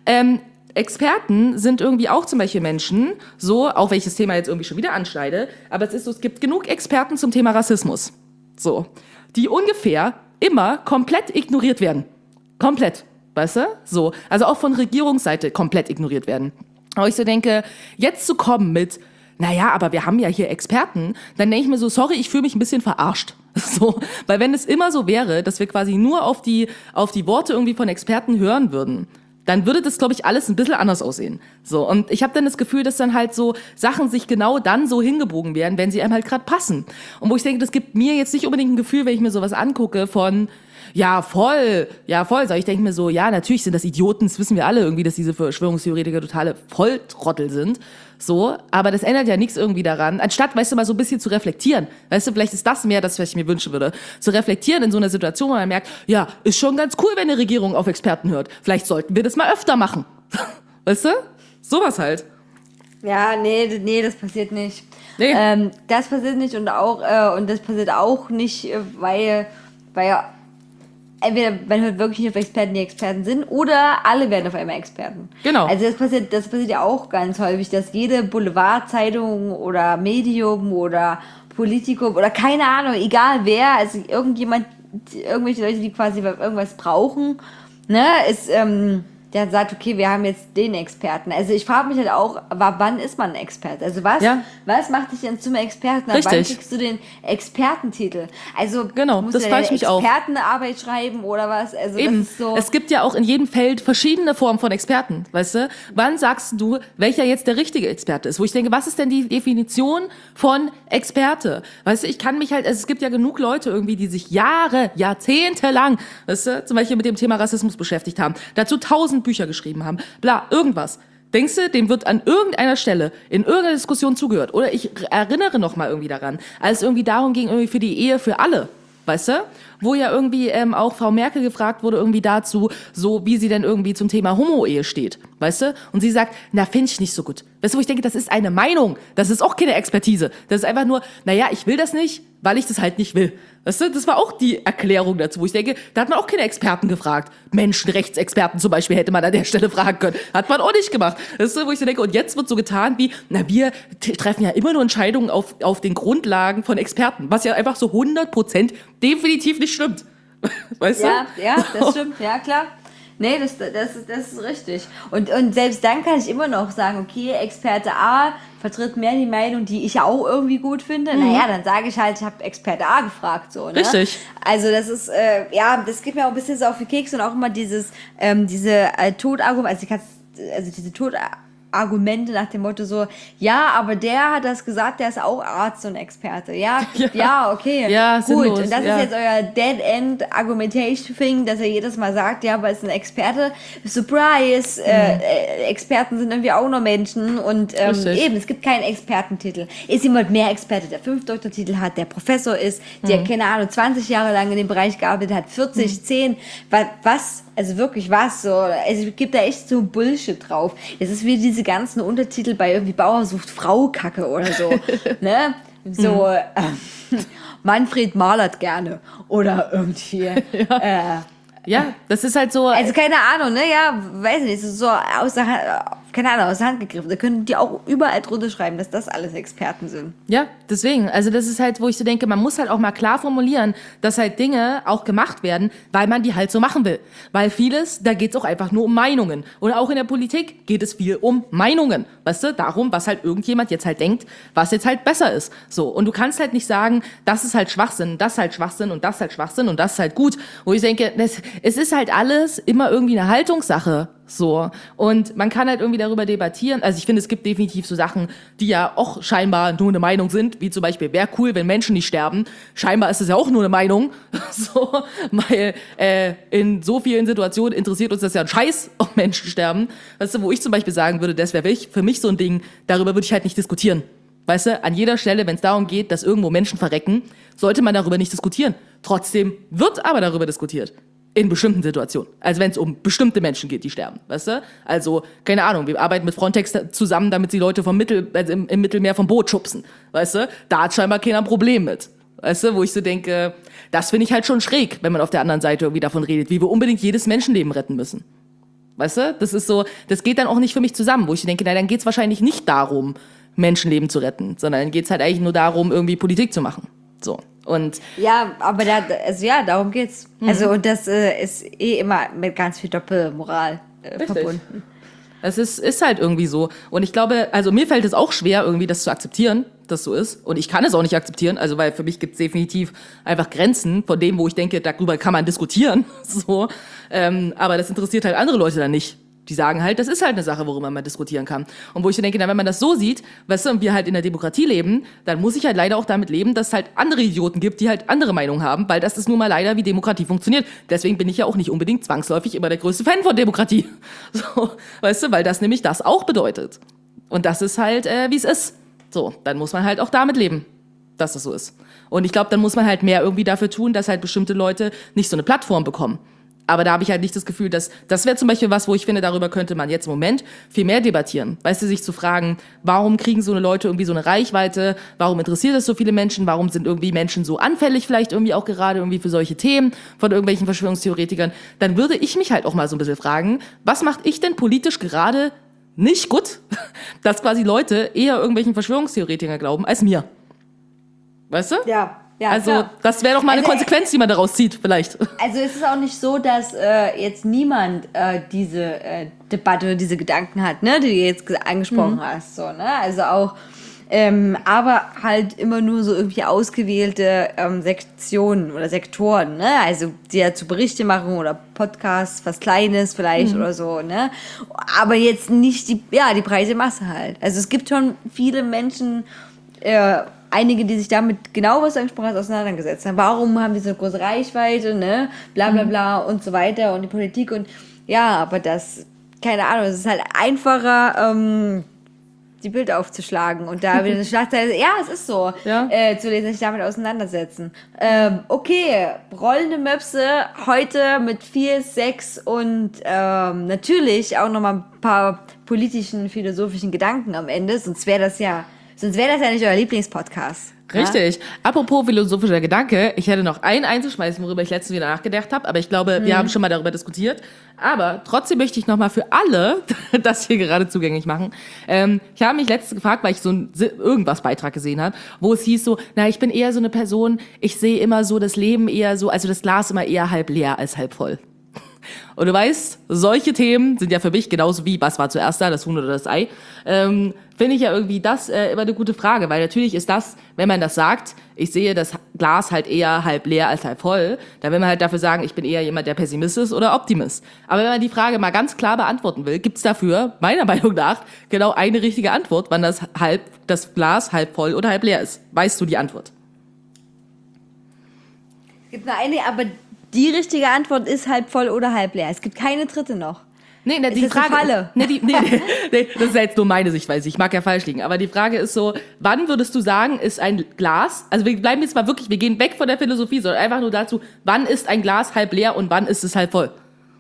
Experten sind irgendwie auch zum Beispiel Menschen, so, auch wenn ich das Thema jetzt irgendwie schon wieder anschneide, aber es ist so, es gibt genug Experten zum Thema Rassismus, so, die ungefähr immer komplett ignoriert werden. Komplett, weißt du? So, also auch von Regierungsseite komplett ignoriert werden. Aber ich so denke, jetzt zu kommen mit, naja, aber wir haben ja hier Experten, dann denke ich mir so, sorry, ich fühle mich ein bisschen verarscht. So, weil wenn es immer so wäre, dass wir quasi nur auf die Worte irgendwie von Experten hören würden, dann würde das, glaube ich, alles ein bisschen anders aussehen. So, und ich habe dann das Gefühl, dass dann halt so Sachen sich genau dann so hingebogen werden, wenn sie einem halt gerade passen. Und wo ich denke, das gibt mir jetzt nicht unbedingt ein Gefühl, wenn ich mir sowas angucke von ja, voll. So, ich denke mir so, ja, natürlich sind das Idioten, das wissen wir alle irgendwie, dass diese Verschwörungstheoretiker totale Volltrottel sind. So, aber das ändert ja nichts irgendwie daran. Anstatt, weißt du, mal so ein bisschen zu reflektieren. Weißt du, vielleicht ist das mehr das, was ich mir wünschen würde. Zu reflektieren in so einer Situation, wo man merkt, ja, ist schon ganz cool, wenn eine Regierung auf Experten hört. Vielleicht sollten wir das mal öfter machen. Weißt du? Sowas halt. Ja, nee, das passiert nicht. Nee. Das passiert nicht und das passiert auch nicht, weil entweder man hört wirklich nicht auf Experten, die Experten sind, oder alle werden auf einmal Experten. Genau. Also das passiert ja auch ganz häufig, dass jede Boulevardzeitung oder Medium oder Politikum oder keine Ahnung, egal wer, also irgendwelche Leute, die quasi irgendwas brauchen, ne, der sagt, okay, wir haben jetzt den Experten. Also ich frage mich halt auch, wann ist man ein Experte? Also was macht dich denn zum Experten? Wann kriegst du den Expertentitel? Also genau, musst das du frage ich mich auch. Expertenarbeit schreiben oder was? Also Eben. das ist so. Es gibt ja auch in jedem Feld verschiedene Formen von Experten, weißt du? Wann sagst du, welcher jetzt der richtige Experte ist? Wo ich denke, was ist denn die Definition von Experte? Weißt du, ich kann mich halt, also es gibt ja genug Leute irgendwie, die sich Jahrzehnte lang, weißt du, zum Beispiel mit dem Thema Rassismus beschäftigt haben, dazu 1000 Bücher geschrieben haben, bla, irgendwas. Denkst du, dem wird an irgendeiner Stelle in irgendeiner Diskussion zugehört? Oder ich erinnere noch mal irgendwie daran, als es irgendwie darum ging, irgendwie für die Ehe für alle, weißt du? Wo ja irgendwie auch Frau Merkel gefragt wurde irgendwie dazu, so wie sie denn irgendwie zum Thema Homo-Ehe steht, weißt du? Und sie sagt, na, finde ich nicht so gut. Weißt du, wo ich denke, das ist eine Meinung, das ist auch keine Expertise. Das ist einfach nur, naja, ich will das nicht, weil ich das halt nicht will. Weißt du, das war auch die Erklärung dazu, wo ich denke, da hat man auch keine Experten gefragt. Menschenrechtsexperten zum Beispiel hätte man an der Stelle fragen können. Hat man auch nicht gemacht. Weißt du, wo ich so denke, und jetzt wird so getan wie, na, wir treffen ja immer nur Entscheidungen auf den Grundlagen von Experten, was ja einfach so 100% definitiv nicht stimmt. Weißt du? Ja, das stimmt, ja, klar. Nee, das ist richtig. Und selbst dann kann ich immer noch sagen, okay, Experte A vertritt mehr die Meinung, die ich auch irgendwie gut finde. Naja, dann sage ich halt, ich habe Experte A gefragt. So, ne? Richtig. Also das ist, das geht mir auch ein bisschen so auf die Kekse und auch immer diese Todargumente, also diese Todargumente nach dem Motto so, ja, aber der hat das gesagt, der ist auch Arzt und Experte. Ja, okay, ja, gut. sinnlos, Und das ja. ist jetzt euer Dead-End-Argumentation-Thing, dass er jedes Mal sagt, ja, aber ist ein Experte. Surprise! Experten sind irgendwie auch nur Menschen und eben, es gibt keinen Expertentitel. Ist jemand mehr Experte, der 5 Doktortitel hat, der Professor ist, der, keine Ahnung, 20 Jahre lang in dem Bereich gearbeitet hat, 40, 10, was? Also wirklich was so. Also ich gebe da echt so Bullshit drauf. Es ist wie diese ganzen Untertitel bei irgendwie Bauer sucht Frau Kacke oder so. Ne? So Manfred malert gerne. Oder irgendwie. Ja, das ist halt so. Also keine Ahnung, ne? Ja, weiß nicht. So aus der Hand gegriffen. Da können die auch überall drunter schreiben, dass das alles Experten sind. Ja, deswegen. Also das ist halt, wo ich so denke, man muss halt auch mal klar formulieren, dass halt Dinge auch gemacht werden, weil man die halt so machen will. Weil vieles, da geht's auch einfach nur um Meinungen. Und auch in der Politik geht es viel um Meinungen. Weißt du, darum, was halt irgendjemand jetzt halt denkt, was jetzt halt besser ist. So. Und du kannst halt nicht sagen, das ist halt Schwachsinn, das ist halt Schwachsinn und das ist halt Schwachsinn und das ist halt gut. Wo ich denke, es ist halt alles immer irgendwie eine Haltungssache. So. Und man kann halt irgendwie darüber debattieren. Also ich finde, es gibt definitiv so Sachen, die ja auch scheinbar nur eine Meinung sind, wie zum Beispiel, wäre cool, wenn Menschen nicht sterben. Scheinbar ist es ja auch nur eine Meinung. So, weil in so vielen Situationen interessiert uns das ja ein Scheiß, ob Menschen sterben. Weißt du, wo ich zum Beispiel sagen würde, das wäre für mich so ein Ding, darüber würde ich halt nicht diskutieren. Weißt du, an jeder Stelle, wenn es darum geht, dass irgendwo Menschen verrecken, sollte man darüber nicht diskutieren. Trotzdem wird aber darüber diskutiert. In bestimmten Situationen. Also wenn es um bestimmte Menschen geht, die sterben, weißt du? Also, keine Ahnung, wir arbeiten mit Frontex zusammen, damit sie Leute im Mittelmeer vom Boot schubsen, weißt du? Da hat scheinbar keiner ein Problem mit, weißt du? Wo ich so denke, das finde ich halt schon schräg, wenn man auf der anderen Seite irgendwie davon redet, wie wir unbedingt jedes Menschenleben retten müssen. Weißt du? Das ist so, das geht dann auch nicht für mich zusammen, wo ich denke, na, dann geht's wahrscheinlich nicht darum, Menschenleben zu retten, sondern dann geht's halt eigentlich nur darum, irgendwie Politik zu machen. So. Und ja, aber darum geht's. Also, und das ist immer mit ganz viel Doppelmoral verbunden. Es ist halt irgendwie so. Und ich glaube, also mir fällt es auch schwer, irgendwie das zu akzeptieren, dass so ist. Und ich kann es auch nicht akzeptieren, also weil für mich gibt es definitiv einfach Grenzen von dem, wo ich denke, darüber kann man diskutieren. So. Aber das interessiert halt andere Leute dann nicht. Die sagen halt, das ist halt eine Sache, worüber man diskutieren kann. Und wo ich dann denke, na, wenn man das so sieht, weißt du, und wir halt in der Demokratie leben, dann muss ich halt leider auch damit leben, dass es halt andere Idioten gibt, die halt andere Meinungen haben, weil das ist nun mal leider, wie Demokratie funktioniert. Deswegen bin ich ja auch nicht unbedingt zwangsläufig immer der größte Fan von Demokratie. So, weißt du, weil das nämlich das auch bedeutet. Und das ist halt, wie es ist. So, dann muss man halt auch damit leben, dass das so ist. Und ich glaube, dann muss man halt mehr irgendwie dafür tun, dass halt bestimmte Leute nicht so eine Plattform bekommen. Aber da habe ich halt nicht das Gefühl, dass das wäre zum Beispiel was, wo ich finde, darüber könnte man jetzt im Moment viel mehr debattieren. Weißt du, sich zu fragen, warum kriegen so eine Leute irgendwie so eine Reichweite? Warum interessiert es so viele Menschen? Warum sind irgendwie Menschen so anfällig vielleicht irgendwie auch gerade irgendwie für solche Themen von irgendwelchen Verschwörungstheoretikern? Dann würde ich mich halt auch mal so ein bisschen fragen, was mache ich denn politisch gerade nicht gut, dass quasi Leute eher irgendwelchen Verschwörungstheoretikern glauben als mir? Weißt du? Ja, Also, klar. das wäre doch mal eine Also, Konsequenz, die man daraus zieht, vielleicht. Also es ist auch nicht so, dass jetzt niemand diese Debatte, diese Gedanken hat, ne, die du jetzt angesprochen hast, so, ne? Also auch, aber halt immer nur so irgendwie ausgewählte Sektionen oder Sektoren, ne? Also die ja zu Berichte machen oder Podcasts, was Kleines vielleicht oder so, ne? Aber jetzt nicht die breite Masse halt. Also es gibt schon viele Menschen, einige, die sich damit genau, was du angesprochen hast, auseinandergesetzt haben. Warum haben die so eine große Reichweite, ne? Bla bla bla und so weiter und die Politik und ja, aber das, keine Ahnung, es ist halt einfacher, die Bilder aufzuschlagen und da wieder eine Schlagzeile, ja, es ist so, Ja. zu lesen, sich damit auseinandersetzen. Okay, rollende Möpse, heute mit viel Sex und natürlich auch nochmal ein paar politischen, philosophischen Gedanken am Ende, sonst wäre das ja nicht euer Lieblingspodcast. Richtig. Apropos philosophischer Gedanke, ich hätte noch einen einzuschmeißen, worüber ich letztens wieder nachgedacht habe, aber ich glaube, wir haben schon mal darüber diskutiert. Aber trotzdem möchte ich nochmal für alle das hier gerade zugänglich machen. Ich habe mich letztens gefragt, weil ich so einen Irgendwas-Beitrag gesehen habe, wo es hieß so, na, ich bin eher so eine Person, ich sehe immer so das Leben eher so, also das Glas immer eher halb leer als halb voll. Und du weißt, solche Themen sind ja für mich genauso wie, was war zuerst da, das Huhn oder das Ei, finde ich ja irgendwie das immer eine gute Frage, weil natürlich ist das, wenn man das sagt, ich sehe das Glas halt eher halb leer als halb voll, dann will man halt dafür sagen, ich bin eher jemand, der Pessimist ist oder Optimist. Aber wenn man die Frage mal ganz klar beantworten will, gibt's dafür, meiner Meinung nach, genau eine richtige Antwort, wann das Glas halb voll oder halb leer ist. Weißt du die Antwort? Es gibt nur eine, aber die richtige Antwort ist halb voll oder halb leer. Es gibt keine dritte noch. Nee, Ist das eine Falle? Nee, das ist ja jetzt nur meine Sichtweise. Ich mag ja falsch liegen. Aber die Frage ist so, wann würdest du sagen, ist ein Glas, also wir bleiben jetzt mal wirklich, wir gehen weg von der Philosophie, sondern einfach nur dazu, wann ist ein Glas halb leer und wann ist es halb voll?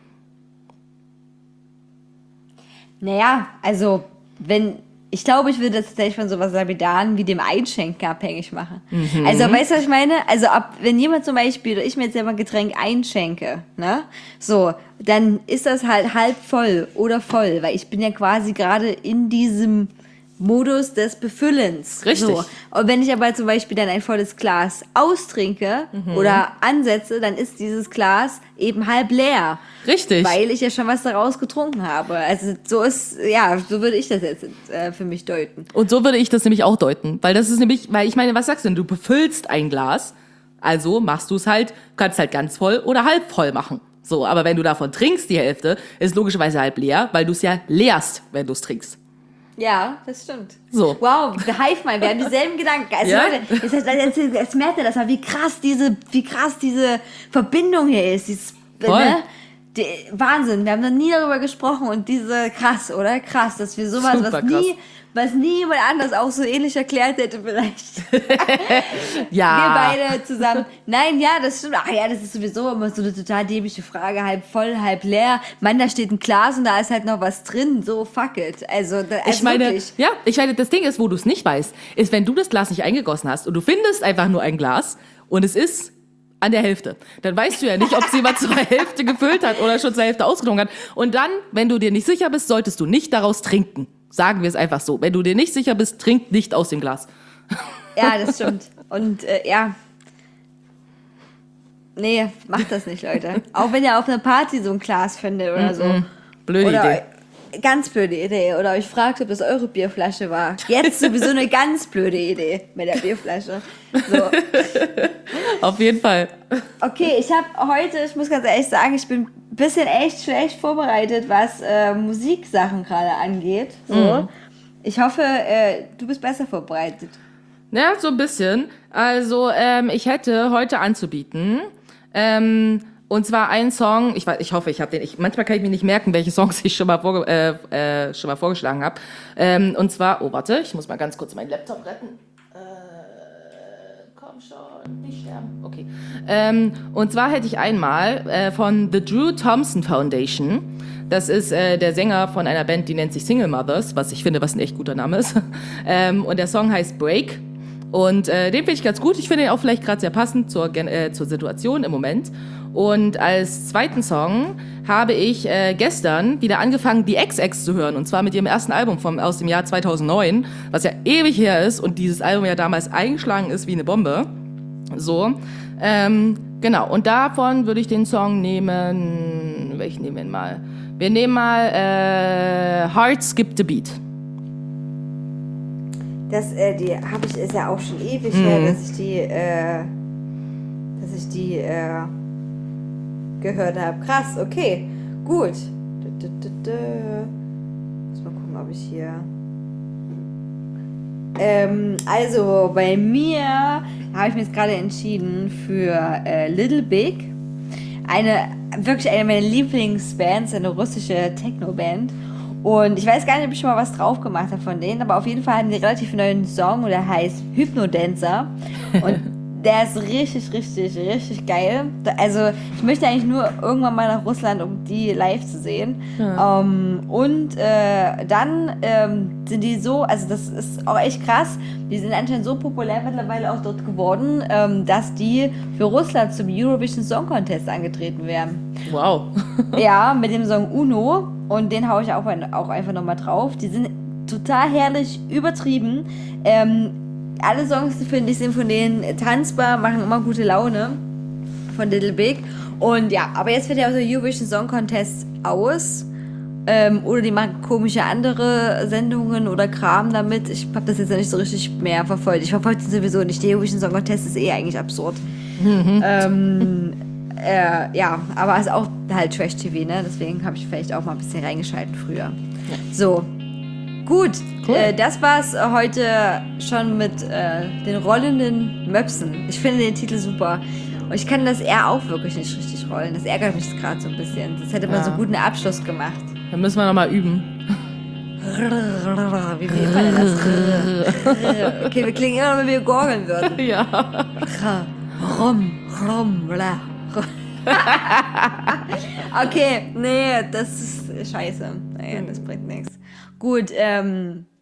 Naja, also, ich glaube, ich würde das tatsächlich von sowas Lapidaren wie dem Einschenken abhängig machen. Also, weißt du, was ich meine? Also, wenn jemand zum Beispiel, oder ich mir jetzt selber ein Getränk einschenke, ne? So, dann ist das halt halb voll oder voll, weil ich bin ja quasi gerade in diesem Modus des Befüllens. Richtig. So. Und wenn ich aber zum Beispiel dann ein volles Glas austrinke oder ansetze, dann ist dieses Glas eben halb leer. Richtig. Weil ich ja schon was daraus getrunken habe. Also so würde ich das jetzt für mich deuten. Und so würde ich das nämlich auch deuten. Weil das ist nämlich, weil ich meine, was sagst du denn? Du befüllst ein Glas, also machst du es halt, kannst halt ganz voll oder halb voll machen. So, aber wenn du davon trinkst, die Hälfte, ist logischerweise halb leer, weil du es ja leerst, wenn du es trinkst. Ja, das stimmt. So. Wow, the Hive Mind, wir haben dieselben Gedanken. Also Ja? Leute, jetzt merkt ihr das mal, wie krass diese Verbindung hier ist. Voll. Ne? Wahnsinn, wir haben noch nie darüber gesprochen und krass, oder? Krass, dass wir sowas, Super krass. was nie jemand anders auch so ähnlich erklärt hätte vielleicht. Ja. Wir beide zusammen. Nein, ja, das stimmt. Ach ja, das ist sowieso immer so eine total dämliche Frage. Halb voll, halb leer. Mann, da steht ein Glas und da ist halt noch was drin. So, fuck it. Also Ich meine, wirklich. das Ding ist, wo du es nicht weißt, ist, wenn du das Glas nicht eingegossen hast und du findest einfach nur ein Glas und es ist an der Hälfte, dann weißt du ja nicht, ob es jemand zur Hälfte gefüllt hat oder schon zur Hälfte ausgetrunken hat. Und dann, wenn du dir nicht sicher bist, solltest du nicht daraus trinken. Sagen wir es einfach so. Wenn du dir nicht sicher bist, trink nicht aus dem Glas. Ja, das stimmt. Und ja. Nee, macht das nicht, Leute. Auch wenn ihr auf einer Party so ein Glas findet oder so. Blöde Oder Idee. Ganz blöde Idee. Oder euch fragt, ob das eure Bierflasche war. Jetzt sowieso eine ganz blöde Idee mit der Bierflasche. So. Auf jeden Fall. Okay, ich muss ganz ehrlich sagen, ich bin ein bisschen echt schlecht vorbereitet, was Musiksachen gerade angeht. So. Ich hoffe, du bist besser vorbereitet. Ja, so ein bisschen. Also, ich hätte heute anzubieten, und zwar einen Song, ich hoffe, ich habe den, manchmal kann ich mir nicht merken, welche Songs ich schon mal vorgeschlagen habe. Und zwar, warte, ich muss mal ganz kurz meinen Laptop retten. Komm schon, nicht sterben. Okay. Und zwar hätte ich einmal von The Drew Thompson Foundation. Das ist der Sänger von einer Band, die nennt sich Single Mothers, was ich finde, was ein echt guter Name ist. Und der Song heißt Break. Und den finde ich ganz gut. Ich finde ihn auch vielleicht gerade sehr passend zur Situation im Moment. Und als zweiten Song habe ich gestern wieder angefangen, die XX zu hören. Und zwar mit ihrem ersten Album aus dem Jahr 2009, was ja ewig her ist. Und dieses Album ja damals eingeschlagen ist wie eine Bombe. So, genau. Und davon würde ich den Song nehmen. Welchen nehmen wir denn mal? Wir nehmen mal Heart Skip the Beat. Die habe ich, ist ja auch schon ewig her, dass ich die gehört habe. Krass, okay, gut. Muss mal gucken, ob ich hier. Also bei mir habe ich mich jetzt gerade entschieden für Little Big. Wirklich eine meiner Lieblingsbands, eine russische Techno-Band. Und ich weiß gar nicht, ob ich schon mal was drauf gemacht habe von denen, aber auf jeden Fall haben die relativ neuen Song und der heißt Hypnodancer. Und der ist richtig, richtig, richtig geil. Also ich möchte eigentlich nur irgendwann mal nach Russland, um die live zu sehen. Ja. Dann sind die so, also das ist auch echt krass, die sind anscheinend so populär mittlerweile auch dort geworden, dass die für Russland zum Eurovision Song Contest angetreten werden. Wow. Ja, mit dem Song Uno. Und den haue ich auch einfach nochmal drauf. Die sind total herrlich übertrieben. Alle Songs, finde ich, sind von denen tanzbar, machen immer gute Laune. Von Little Big. Und ja, aber jetzt wird ja auch der Eurovision Song Contest aus. Oder die machen komische andere Sendungen oder Kram damit. Ich habe das jetzt ja nicht so richtig mehr verfolgt. Ich verfolge das sowieso nicht. Der Eurovision Song Contest ist eigentlich absurd. Ja, aber ist auch halt Trash-TV, ne? Deswegen habe ich vielleicht auch mal ein bisschen reingeschalten früher. Ja. So, gut. Cool. Das war's heute schon mit den rollenden Möpsen. Ich finde den Titel super. Und ich kann das R auch wirklich nicht richtig rollen. Das ärgert mich gerade so ein bisschen. Das hätte man so gut einen Abschluss gemacht. Dann müssen wir nochmal üben. Wie viel denn das? Okay, wir klingen immer, wenn wir gorgeln würden. Ja. Bla. Okay, nee, das ist scheiße. Naja, das bringt nichts. Gut,